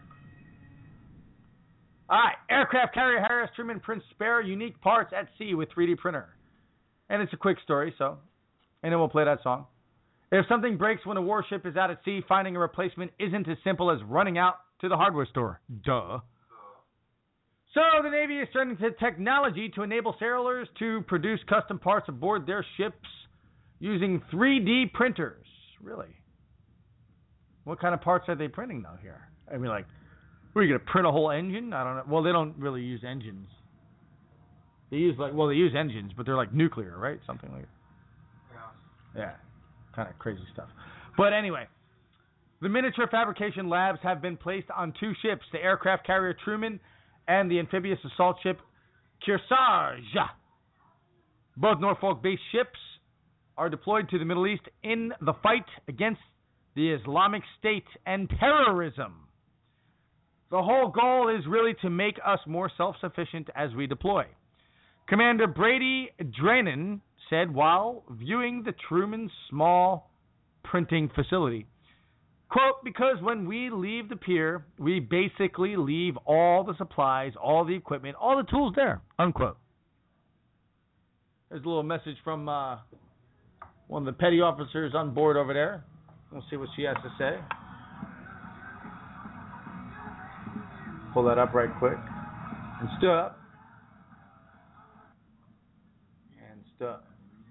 All right. Aircraft carrier Harris Truman prints spare unique parts at sea with 3D printer. And it's a quick story, and then we'll play that song. If something breaks when a warship is out at sea, finding a replacement isn't as simple as running out to the hardware store. Duh. So the Navy is turning to technology to enable sailors to produce custom parts aboard their ships using 3D printers. Really? What kind of parts are they printing, though, here? I mean, like, are you going to print a whole engine? I don't know. Well, they don't really use engines. They use, they use engines, but they're like nuclear, right? Something like that. Yeah. Kind of crazy stuff. But anyway, the miniature fabrication labs have been placed on 2 ships, the aircraft carrier Truman and the amphibious assault ship Kearsarge. Both Norfolk-based ships are deployed to the Middle East in the fight against the Islamic State and terrorism. The whole goal is really to make us more self-sufficient as we deploy. Commander Brady Drainen said while viewing the Truman small printing facility, quote, because when we leave the pier, we basically leave all the supplies, all the equipment, all the tools there, unquote. There's a little message from one of the petty officers on board over there. We'll see what she has to say. Pull that up right quick. And stood up. And stood up.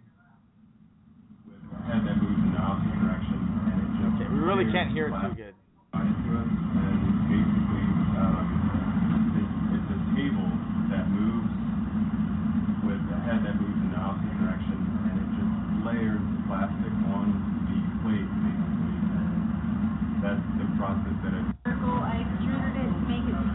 And that moves in the opposite direction. And it just okay, we really can't hear it too good. Into us, and basically, it's a table that moves with a head that moves in the opposite direction, and it just layers plastic on the plate, basically. And that's the process that it. I extruded it to make it.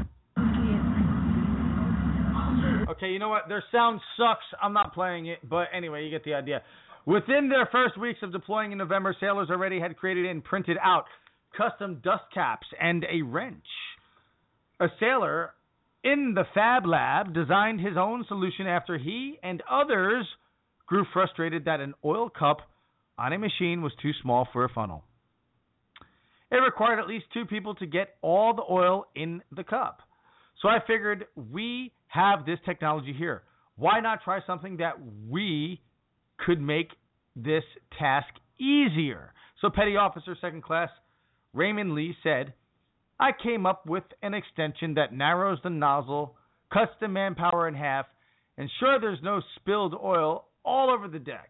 Okay, you know what? Their sound sucks. I'm not playing it, but anyway, you get the idea. Within their first weeks of deploying in November, sailors already had created and printed out custom dust caps and a wrench. A sailor in the Fab Lab designed his own solution after he and others grew frustrated that an oil cup on a machine was too small for a funnel. It required at least 2 people to get all the oil in the cup. So I figured we have this technology here. Why not try something that we could make this task easier? So Petty Officer Second Class Raymond Lee said, I came up with an extension that narrows the nozzle, cuts the manpower in half, and sure there's no spilled oil all over the deck.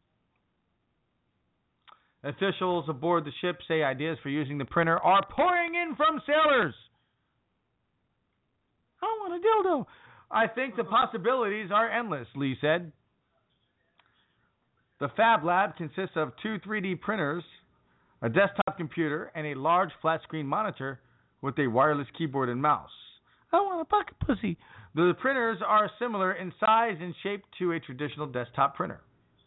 Officials aboard the ship say ideas for using the printer are pouring in from sailors. I want a dildo. I think the possibilities are endless, Lee said. The Fab Lab consists of 2 3D printers, a desktop computer, and a large flat-screen monitor with a wireless keyboard and mouse. I want a pocket pussy. The printers are similar in size and shape to a traditional desktop printer.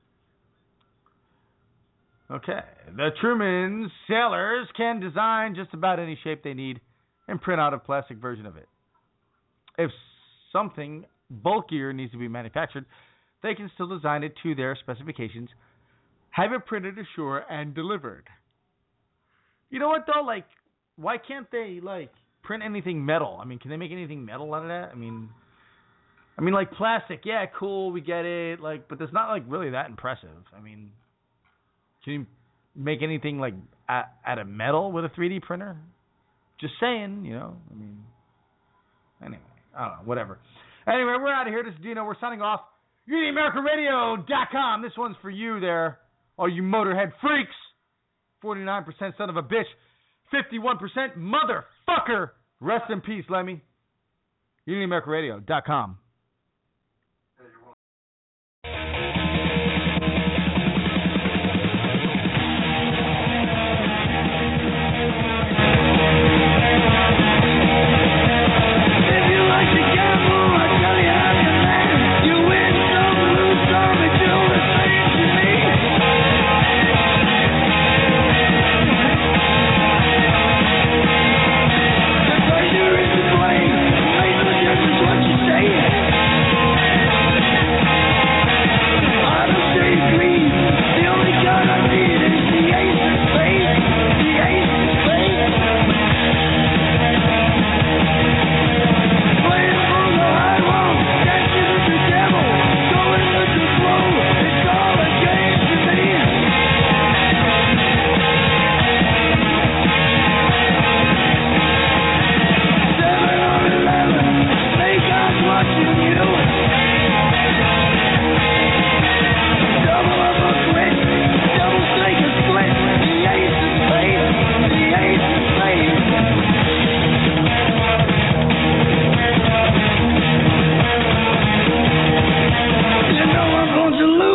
Okay. The Truman sailors can design just about any shape they need and print out a plastic version of it. If something bulkier needs to be manufactured, they can still design it to their specifications, have it printed ashore, and delivered. You know what, though? Like, why can't they, like, print anything metal? I mean, can they make anything metal out of that? I mean, like, plastic, yeah, cool, we get it, like, but it's not, like, really that impressive. I mean, can you make anything, like, out of metal with a 3D printer? Just saying, you know, I mean, anyway. I don't know, whatever. Anyway, we're out of here. This is Dino. We're signing off. UnityAmericaRadio.com. This one's for you there, all you Motorhead freaks. 49% son of a bitch. 51% motherfucker. Rest in peace, Lemmy. UnityAmericaRadio.com.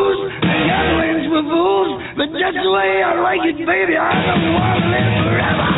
But just the way I like it, baby, I don't want to live forever.